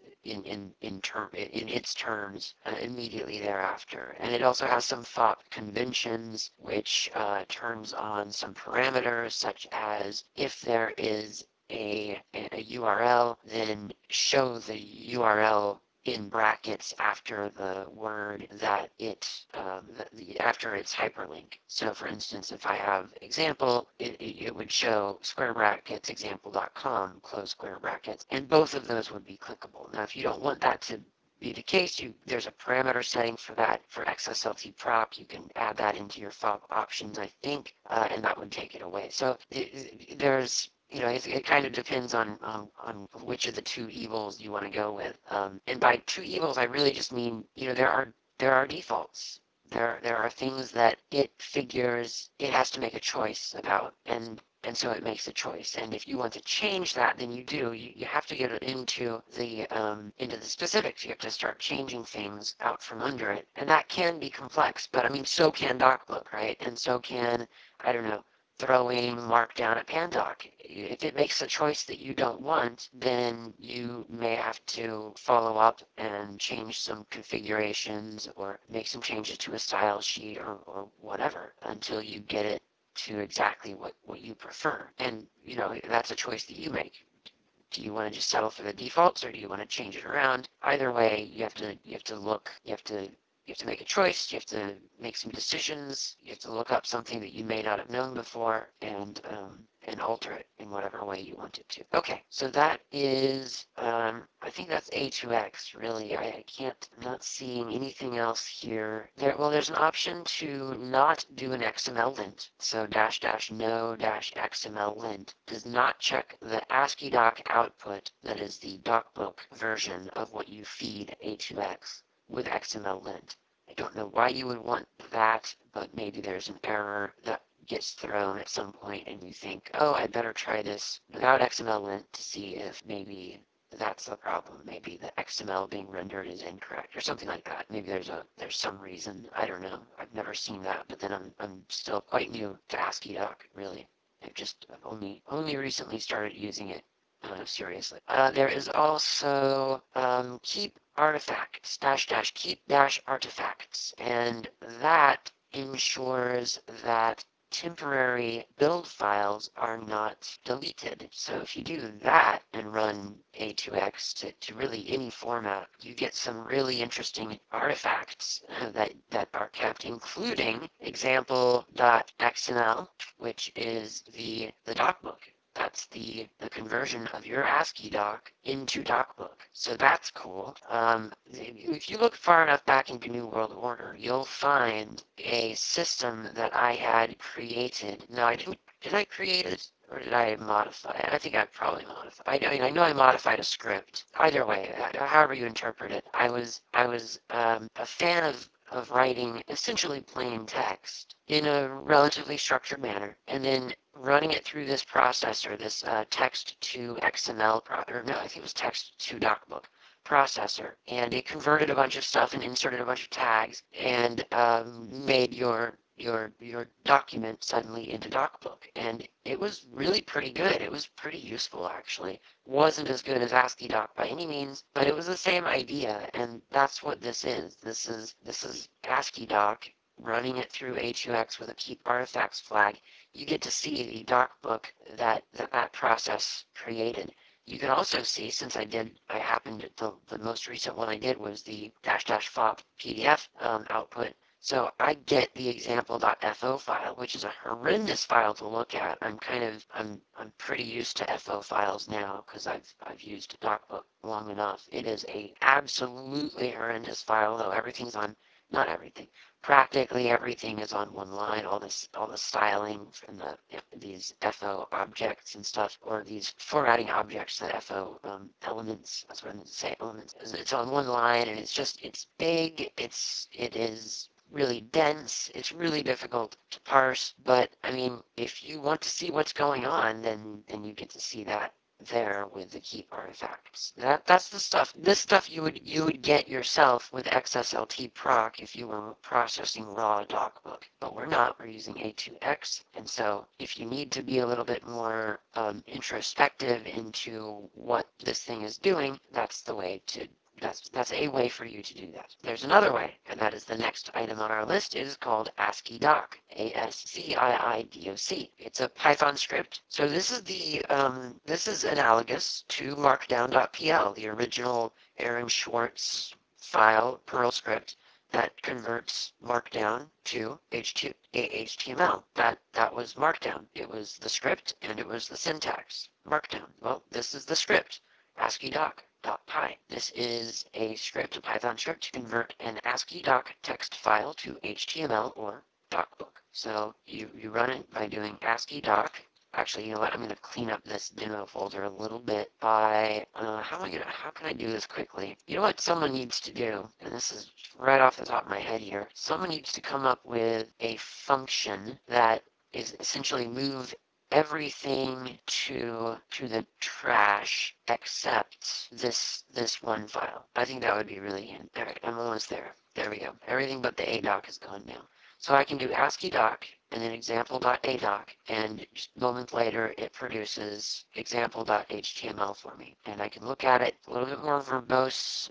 in its terms immediately thereafter. And it also has some FOP conventions, which turns on some parameters, such as if there is a URL, then show the URL in brackets after the word that after its hyperlink. So for instance, if I have example, it would show square brackets example.com, close square brackets, and both of those would be clickable. Now, if you don't want that to be the case, there's a parameter setting for that for XSLT prop. You can add that into your FOB options, I think, and that would take it away. So there's it kind of depends on which of the two evils you want to go with. And by two evils, I really just mean, there are defaults. There are things that it figures it has to make a choice about, and so it makes a choice. And if you want to change that, then you do. You have to get into the specifics. You have to start changing things out from under it, and that can be complex. But I mean, so can DocBook, right? And so can, I don't know, throwing Markdown at Pandoc. If it makes a choice that you don't want, then you may have to follow up and change some configurations or make some changes to a style sheet or whatever until you get it to exactly what you prefer. And, that's a choice that you make. Do you want to just settle for the defaults or do you want to change it around? Either way, you have to look, you have to make a choice, you have to make some decisions, you have to look up something that you may not have known before and alter it in whatever way you want it to. Okay, so that is, I think that's A2X, really. I can't, I'm not seeing anything else here. There's an option to not do an XML lint. So --no -XML lint does not check the ASCII doc output that is the DocBook version of what you feed A2X with XML lint. I don't know why you would want that, but maybe there's an error that gets thrown at some point and you think, oh, I better try this without XML lint to see if maybe that's the problem. Maybe the XML being rendered is incorrect or something like that. Maybe there's some reason. I don't know. I've never seen that, but then I'm still quite new to ASCII doc, really. I've only recently started using it seriously. There is also keep artifacts -- keep artifacts, and that ensures that temporary build files are not deleted. So if you do that and run A2X to really any format, you get some really interesting artifacts that are kept, including example.xml, which is the DocBook. That's the conversion of your ASCII doc into DocBook. So that's cool. If you look far enough back into New World Order, you'll find a system that I had created. Now, did I create it or did I modify it? I think I probably modified. I know I modified a script. Either way, however you interpret it, I was a fan of writing essentially plain text in a relatively structured manner, and then running it through this processor, this text to XML, or no, I think it was text to DocBook processor, and it converted a bunch of stuff and inserted a bunch of tags and made your document suddenly into DocBook, and it was really pretty good. It was pretty useful, actually. Wasn't as good as ASCII doc by any means, but it was the same idea, and that's what this is. This is ASCII doc running it through A2X with a keep artifacts flag. You get to see the DocBook that process created. You can also see, since the most recent one I did was the --FOP PDF output. So I get the example.fo file, which is a horrendous file to look at. I'm pretty used to FO files now because I've used DocBook long enough. It is a absolutely horrendous file, though. Everything's on, not everything. Practically everything is on one line. All the styling from these FO objects and stuff, or these formatting objects, the FO elements. That's what I'm going to say. Elements. It's on one line, and it's big. It is really dense. It's really difficult to parse, but I mean, if you want to see what's going on, then you get to see that there with the keep artifacts. That's the stuff. This stuff you would get yourself with XSLT proc if you were processing raw docbook, but we're not. We're using A2X, and so if you need to be a little bit more introspective into what this thing is doing, that's the way to that's a way for you to do that. There's another way, and that is the next item on our list. It is called ASCII doc, ASCIIDOC. It's a Python script. So this is analogous to Markdown.pl, the original Aaron Swartz file Perl script that converts Markdown to HTML. That was Markdown. It was the script and it was the syntax. Markdown. Well, this is the script. ASCII doc.py. This is a script, a Python script, to convert an ASCII doc text file to HTML or docbook. So you run it by doing ASCII doc. Actually, you know what? I'm going to clean up this demo folder a little bit by how can I do this quickly? You know what someone needs to do, and this is right off the top of my head here. Someone needs to come up with a function that is essentially move everything to the trash except this one file. I think that would be really handy. Alright, I'm almost there. There we go. Everything but the ADOC is gone now. So I can do ASCII doc and then example.adoc, and just a moment later it produces example.html for me. And I can look at it a little bit more verbose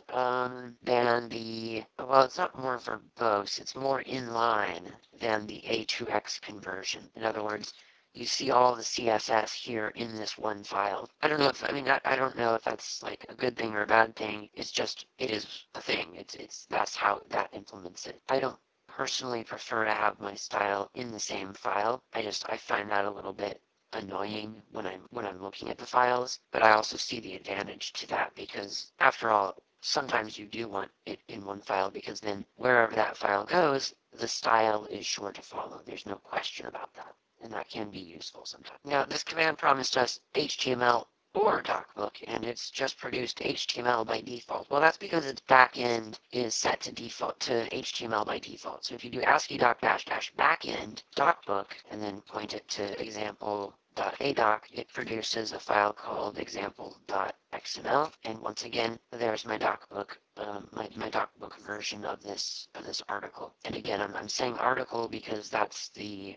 than the, well, it's not more verbose, it's more in line than the A2X conversion. In other words, you see all the CSS here in this one file. I don't know if, I don't know if that's like a good thing or a bad thing. It's just, it is a thing. That's how that implements it. I don't personally prefer to have my style in the same file. I find that a little bit annoying when I'm looking at the files, but I also see the advantage to that because after all, sometimes you do want it in one file because then wherever that file goes, the style is sure to follow. There's no question about that, and that can be useful sometimes. Now, this command promised us HTML or docbook, and it's just produced HTML by default. Well, that's because its backend is set to default to HTML by default. So if you do ASCII doc -- backend docbook and then point it to example.adoc, it produces a file called example.xml. And once again, there's my docbook, my docbook version of this article. And again, I'm saying article because that's the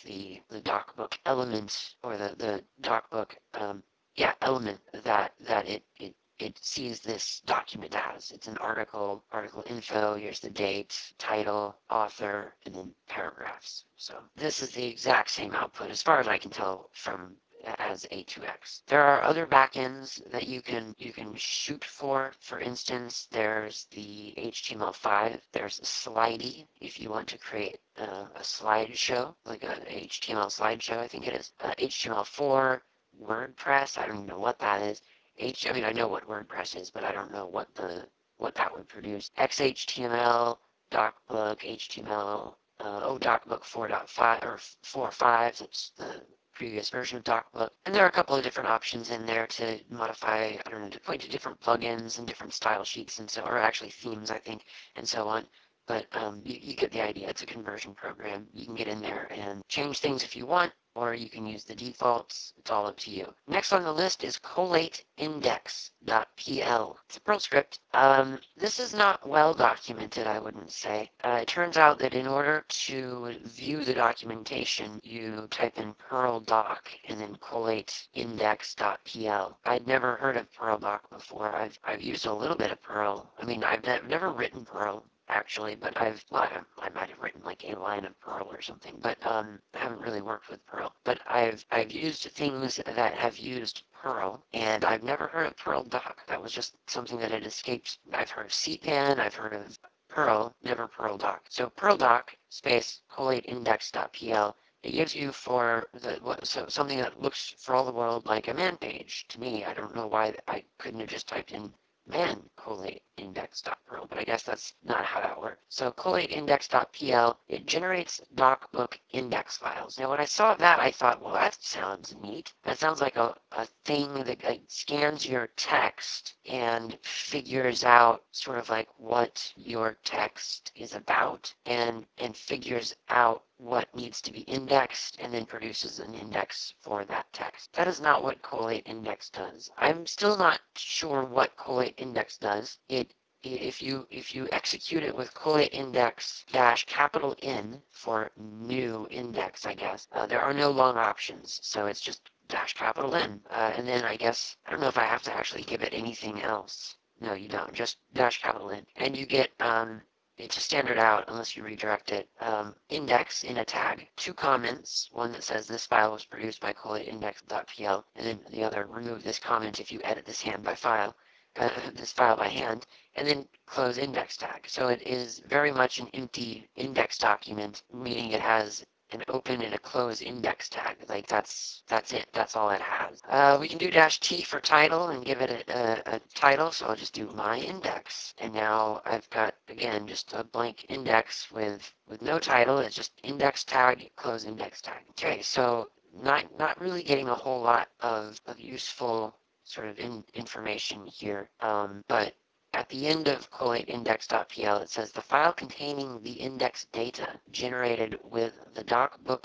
docbook element or the docbook element that it sees this document as. It's an article info, here's the date, title, author, and then paragraphs. So this is the exact same output as far as I can tell from as A2X. There are other backends that you can shoot for. For instance, there's the HTML5. There's Slidey if you want to create a slideshow, like a HTML slideshow, I think it is. HTML4, WordPress, I don't even know what that is. I know what WordPress is, but I don't know what that would produce. XHTML, DocBook, HTML, DocBook 4.5 or 4.5, that's the previous version of DocBook. And there are a couple of different options in there to modify, I don't know, to point to different plugins and different style sheets and so, or actually themes, I think, and so on. But you get the idea. It's a conversion program. You can get in there and change things if you want, or you can use the defaults. It's all up to you. Next on the list is collateindex.pl. It's a Perl script. This is not well documented, I wouldn't say. It turns out that in order to view the documentation, you type in Perl doc and then collateindex.pl. I'd never heard of Perl doc before. I've used a little bit of Perl. I've never written Perl, actually, but I might have written like a line of Perl or something, but I haven't really worked with Perl. But I've used things that have used Perl, and I've never heard of Perl doc. That was just something that had escaped. I've heard of CPAN, I've heard of Perl, never Perl doc. So Perl doc space collateindex.pl. It gives you something that looks for all the world like a man page. To me, I don't know why I couldn't have just typed in man collate index.perl, but I guess that's not how that works. So collate index.pl, it generates docbook index files. Now when I saw that, I thought, well, that sounds neat. That sounds like a thing that like, scans your text and figures out sort of like what your text is about and figures out what needs to be indexed and then produces an index for that text. That is not what collate index does. I'm still not sure what collate index does. If you execute it with collate index dash capital N for new index, I guess, there are no long options, so it's just dash capital N. And then I guess, I don't know if I have to actually give it anything else. No, you don't, just dash capital N. And you get it's a standard out unless you redirect it. Index in a tag. Two comments. One that says this file was produced by collate index.pl, and then the other, remove this comment if you edit this this file by hand, and then close index tag. So it is very much an empty index document, meaning it has an open and a close index tag. Like that's it. That's all it has. We can do -t for title and give it a title. So I'll just do my index, and now I've got again just a blank index with no title. It's just index tag, close index tag. Okay, so not really getting a whole lot of useful sort of information here, but at the end of collate index.pl, it says the file containing the index data generated with the docbook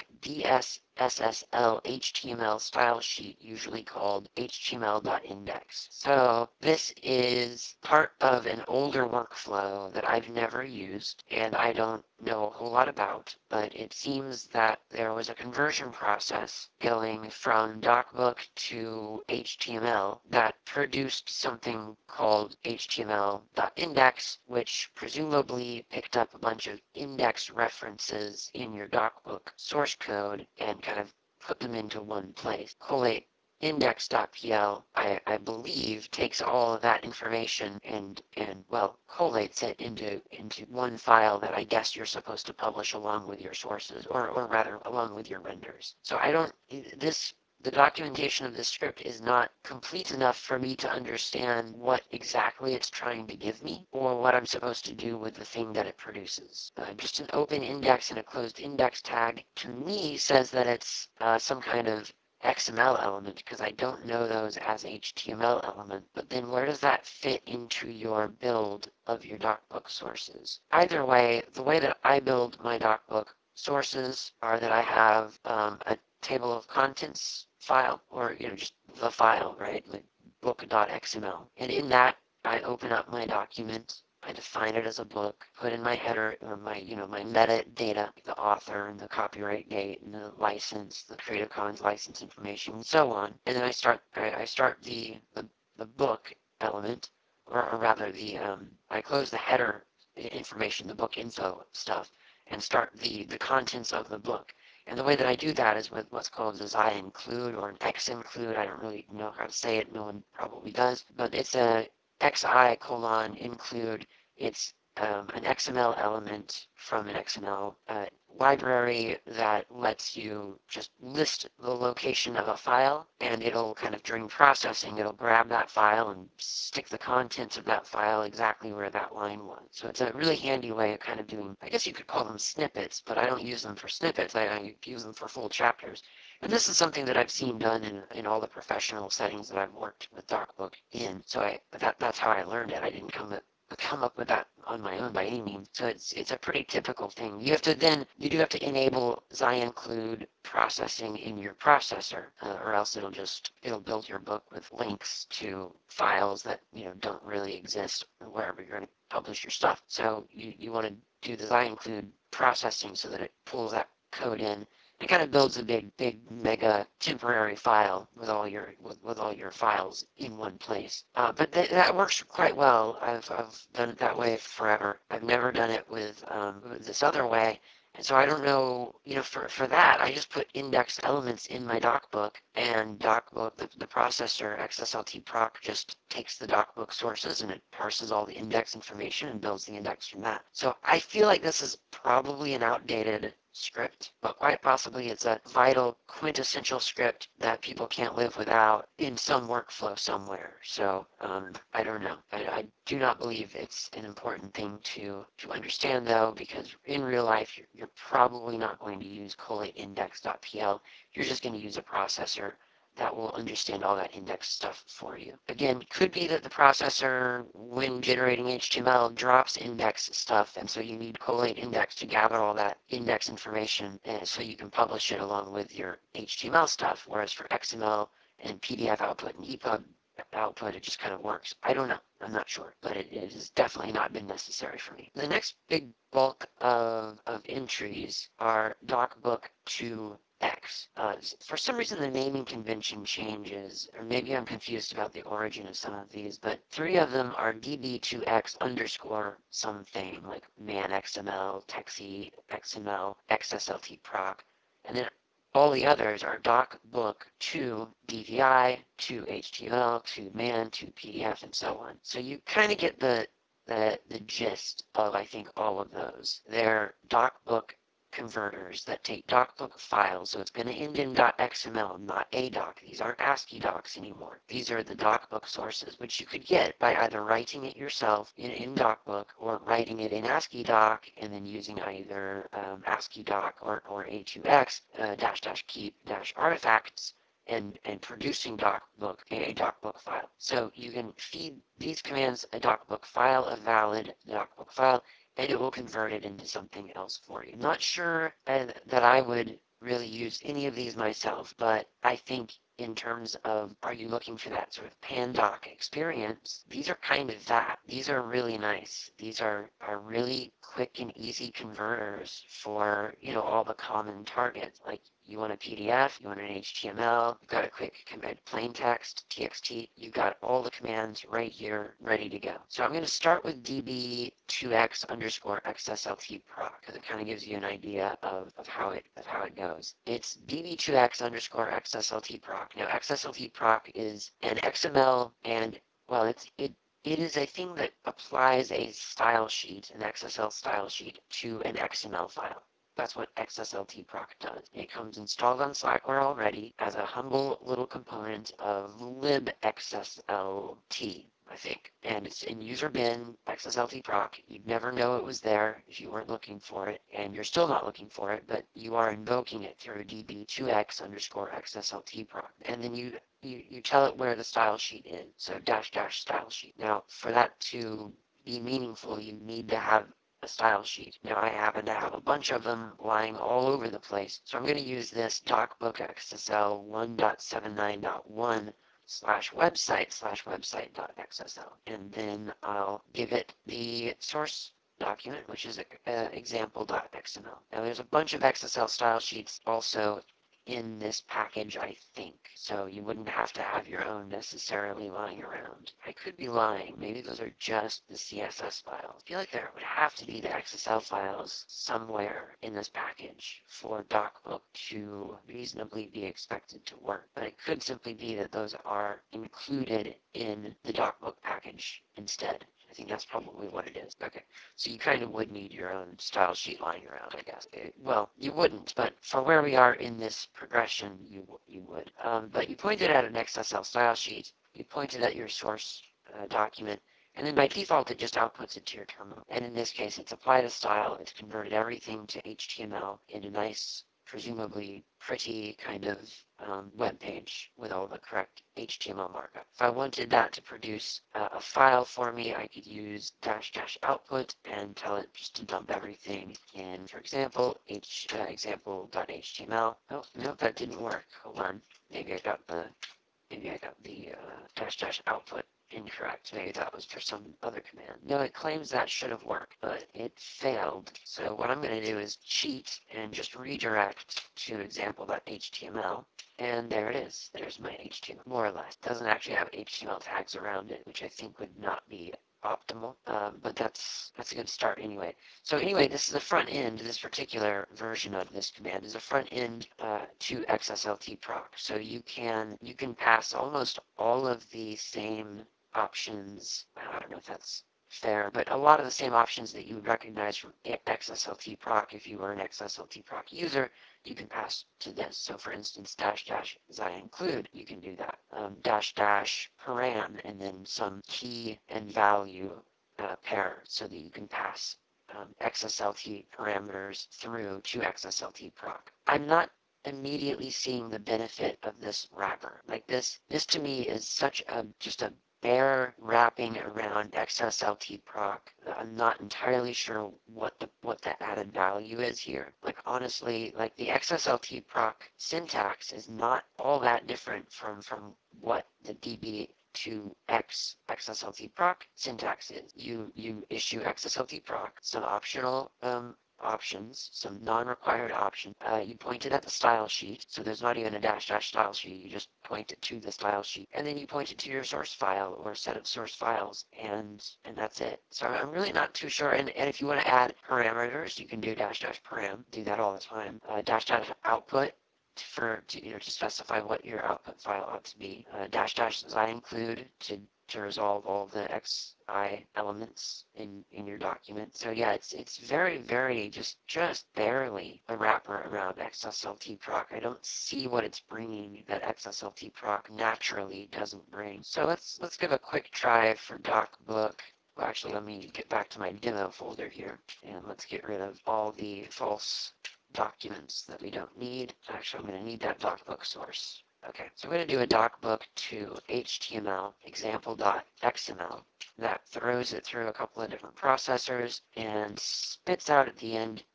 DSSSL HTML style sheet, usually called html.index. So this is part of an older workflow that I've never used and I don't know a whole lot about, but it seems that there was a conversion process going from docbook to HTML that produced something called html.index, which presumably picked up a bunch of index references in your docbook source code and kind of put them into one place. Collate index.pl, I believe, takes all of that information and well, collates it into one file that I guess you're supposed to publish along with your sources, or rather along with your renders. So I don't, the documentation of this script is not complete enough for me to understand what exactly it's trying to give me or what I'm supposed to do with the thing that it produces. Just an open index and a closed index tag to me says that it's some kind of XML element because I don't know those as HTML element, but then where does that fit into your build of your docbook sources? Either way, the way that I build my docbook sources are that I have a table of contents file, or just the file, right, like book.xml, and in that I open up my document. I define it as a book, put in my header or my metadata, the author and the copyright date and the license, the Creative Commons license information, and so on. And then I start the book element, or rather I close the header information, the book info stuff, and start the contents of the book. And the way that I do that is with what's called a xi include or an x include. I don't really know how to say it. No one probably does, but it's a xi colon include. It's an XML element from an XML library that lets you just list the location of a file, and it'll kind of, during processing, it'll grab that file and stick the contents of that file exactly where that line was. So it's a really handy way of kind of doing, I guess you could call them snippets, but I don't use them for snippets. I use them for full chapters. And this is something that I've seen done in all the professional settings that I've worked with DocBook in. So that's how I learned it. I didn't come up with that on my own by any means. So it's a pretty typical thing. You do have to enable xi include processing in your processor, or else it'll build your book with links to files that don't really exist wherever you're going to publish your stuff. So you want to do the xi include processing so that it pulls that code in. It kind of builds a big mega temporary file with all your files in one place. But that works quite well. I've done it that way forever. I've never done it with this other way. And so I don't know, for that, I just put index elements in my docbook, and docbook, the processor, XSLT-proc, just takes the docbook sources and it parses all the index information and builds the index from that. So I feel like this is probably an outdated script, but quite possibly it's a vital, quintessential script that people can't live without in some workflow somewhere. So I don't know. I do not believe it's an important thing to understand, though, because in real life you're probably not going to use collatindex.pl. You're just going to use a processor that will understand all that index stuff for you. Again, could be that the processor, when generating HTML, drops index stuff, and so you need collate index to gather all that index information, and so you can publish it along with your HTML stuff, whereas for XML and PDF output and EPUB output, it just kind of works. I don't know. I'm not sure, but it has definitely not been necessary for me. The next big bulk of entries are DocBook to X. For some reason, the naming convention changes, or maybe I'm confused about the origin of some of these, but 3 of them are db2x underscore something, like manxml, texi, xml, xsltproc, and then all the others are docbook to DVI, to HTML, to man, to PDF, and so on. So you kind of get the gist of, I think, all of those. They're docbook converters that take docbook files, so it's going to end in .xml, not .adoc. These aren't ASCII docs anymore. These are the docbook sources, which you could get by either writing it yourself in docbook or writing it in ASCII doc and then using either ASCII doc or A2X --keep -artifacts and producing a docbook file. So you can feed these commands a docbook file, a valid docbook file, and it will convert it into something else for you. I'm not sure that I would really use any of these myself, but I think in terms of, are you looking for that sort of pandoc experience, these are kind of that. These are really nice. These are really quick and easy converters for, all the common targets. Like, you want a PDF, you want an HTML, you've got a quick command plain text, TXT, you've got all the commands right here ready to go. So I'm going to start with db2x underscore xsltproc because it kind of gives you an idea of how it goes. It's db2x underscore xsltproc. Now xsltproc is an XML and, well, it is a thing that applies a style sheet, an XSL style sheet, to an XML file. That's what xsltproc does. It comes installed on Slackware already as a humble little component of libxslt, I think. And it's in user bin, xsltproc. You'd never know it was there if you weren't looking for it, and you're still not looking for it, but you are invoking it through db2x underscore xsltproc. And then you tell it where the style sheet is, so -- style sheet. Now, for that to be meaningful, you need to have a style sheet. Now I happen to have a bunch of them lying all over the place, so I'm going to use this docbook XSL 1.79.1 /website/website.xsl, and then I'll give it the source document, which is example.xml. Now there's a bunch of XSL style sheets also in this package, I think, so you wouldn't have to have your own necessarily lying around. I could be lying. Maybe those are just the CSS files. I feel like there would have to be the XSL files somewhere in this package for DocBook to reasonably be expected to work, but it could simply be that those are included in the DocBook package instead. I think that's probably what it is. Okay, so you kind of would need your own style sheet lying around, I guess. Well, you wouldn't, but for where we are in this progression, you would. But you pointed at an XSL style sheet, you pointed at your source document, and then by default it just outputs it to your terminal. And in this case, it's applied a style, it's converted everything to HTML in a nice, presumably pretty kind of web page with all the correct HTML markup. If I wanted that to produce a file for me, I could use -- output and tell it just to dump everything in, for example, example.html. Oh, no, that didn't work. Hold on. Maybe I got the -- output incorrect. Maybe that was for some other command. No, it claims that should have worked, but it failed. So what I'm going to do is cheat and just redirect to example.html. And there it is. There's my HTML, more or less. It doesn't actually have HTML tags around it, which I think would not be optimal, but that's a good start anyway. So anyway, this is the front end. This particular version of this command is a front end to xsltproc. So you can pass almost all of the same options. I don't know if that's fair, but a lot of the same options that you would recognize from XSLT proc if you were an XSLT proc user, you can pass to this. So for instance, dash dash include, you can do that. Dash dash param, and then some key and value pair so that you can pass XSLT parameters through to XSLT proc. I'm not immediately seeing the benefit of this wrapper. Like this to me is such a just a bare wrapping around XSLT proc. I'm not entirely sure what the added value is here. Like honestly, like the XSLT proc syntax is not all that different from what the DB to XSLT proc syntax is. You issue XSLT proc, some optional options, some non-required options. You point it at the style sheet, so there's not even a dash dash style sheet, you just point it to the style sheet, and then you point it to your source file or set of source files, and that's it. So I'm really not too sure, and if you want to add parameters, you can do dash dash param, do that all the time. Dash dash output, to specify what your output file ought to be. Dash dash include to resolve all the XI elements in your document. So yeah, it's very, very just barely a wrapper around XSLT proc. I don't see what it's bringing that XSLT proc naturally doesn't bring. So let's give a quick try for DocBook. Well, actually, let me get back to my demo folder here, and let's get rid of all the false documents that we don't need. Actually, I'm going to need that DocBook source. Okay, so we're going to do a DocBook to HTML example.xml. That throws it through a couple of different processors and spits out at the end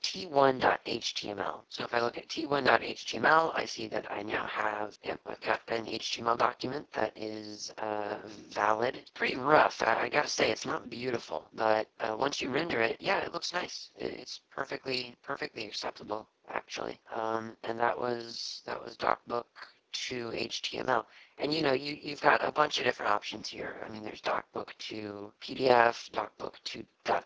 t1.html. So if I look at t1.html, I see that I now have, I've got an HTML document that is valid. It's pretty rough. I gotta say, it's not beautiful, but once you render it, yeah, it looks nice. It's perfectly acceptable, actually. And that was DocBook to HTML. And you've got a bunch of different options here. I mean, there's DocBook to PDF, DocBook to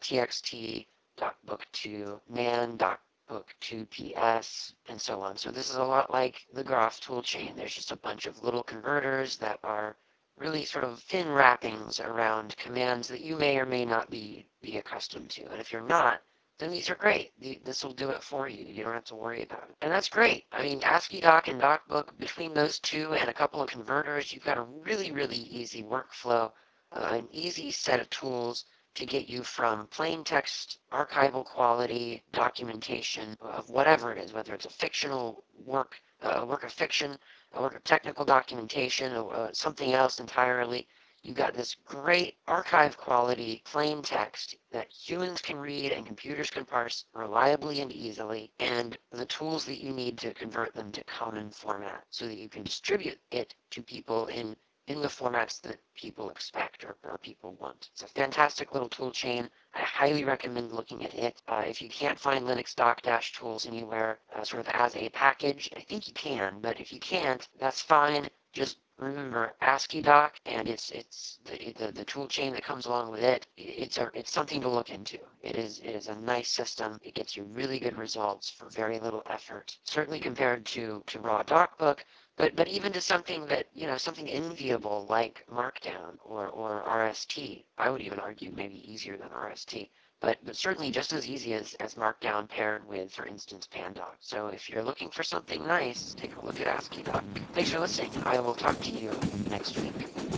.txt, DocBook to man, DocBook to PS, and so on. So this is a lot like the Graph toolchain. There's just a bunch of little converters that are really sort of thin wrappings around commands that you may or may not be accustomed to. And if you're not, then these are great. This will do it for you. You don't have to worry about it. And that's great. I mean, AsciiDoc and DocBook, between those two and a couple of converters, you've got a really, really easy workflow, an easy set of tools to get you from plain text, archival quality documentation of whatever it is, whether it's a fictional work, a work of fiction, a work of technical documentation, or something else entirely. You got this great archive quality plain text that humans can read and computers can parse reliably and easily, and the tools that you need to convert them to common format so that you can distribute it to people in the formats that people expect or people want. It's a fantastic little tool chain. I highly recommend looking at it. If you can't find Linux doc-tools anywhere sort of as a package, I think you can, but if you can't, that's fine. Just remember AsciiDoc, and it's the tool chain that comes along with it. It's something to look into. It is a nice system. It gets you really good results for very little effort. Certainly compared to raw DocBook, but even to something that something enviable like Markdown or RST. I would even argue maybe easier than RST. But certainly just as easy as Markdown paired with, for instance, Pandoc. So if you're looking for something nice, take a look at AsciiDoc. Thanks for listening. I will talk to you next week.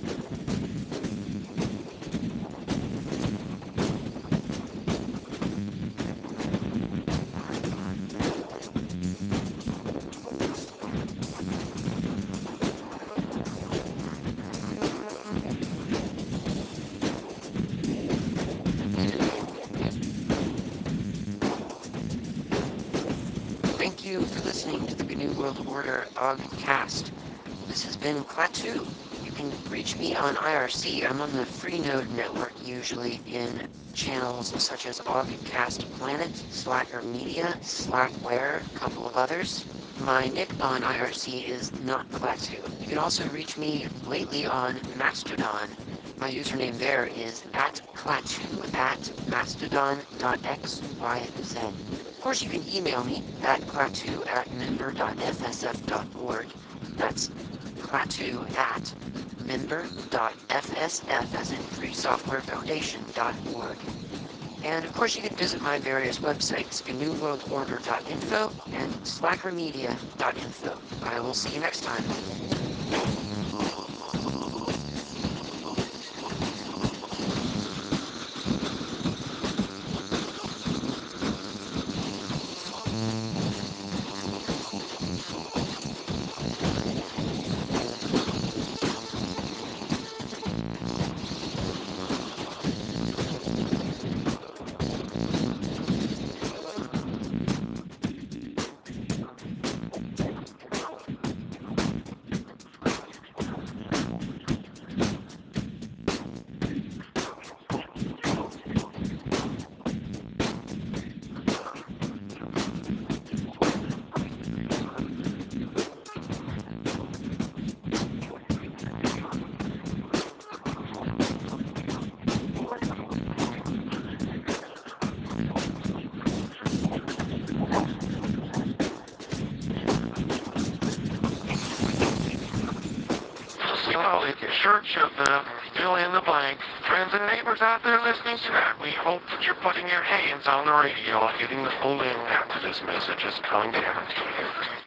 Thank you for listening to the GNU World Order Ogcast. This has been Klaatu. You can reach me on IRC. I'm on the Freenode network, usually in channels such as Ogcast Planet, Slacker Media, Slackware, a couple of others. My nick on IRC is not Klaatu. You can also reach me lately on Mastodon. My username there is @Klaatu at mastodon.xyz. Of course, you can email me at klaatu@member.fsf.org. That's klaatu at member.fsf as in freesoftwarefoundation.org. And of course you can visit my various websites, newworldorder.info and slackermedia.info. I will see you next time. So if your shirt shoved up, fill in the blank. Friends and neighbors out there listening to that, we hope that you're putting your hands on the radio, hitting the full in after this message is coming down to you.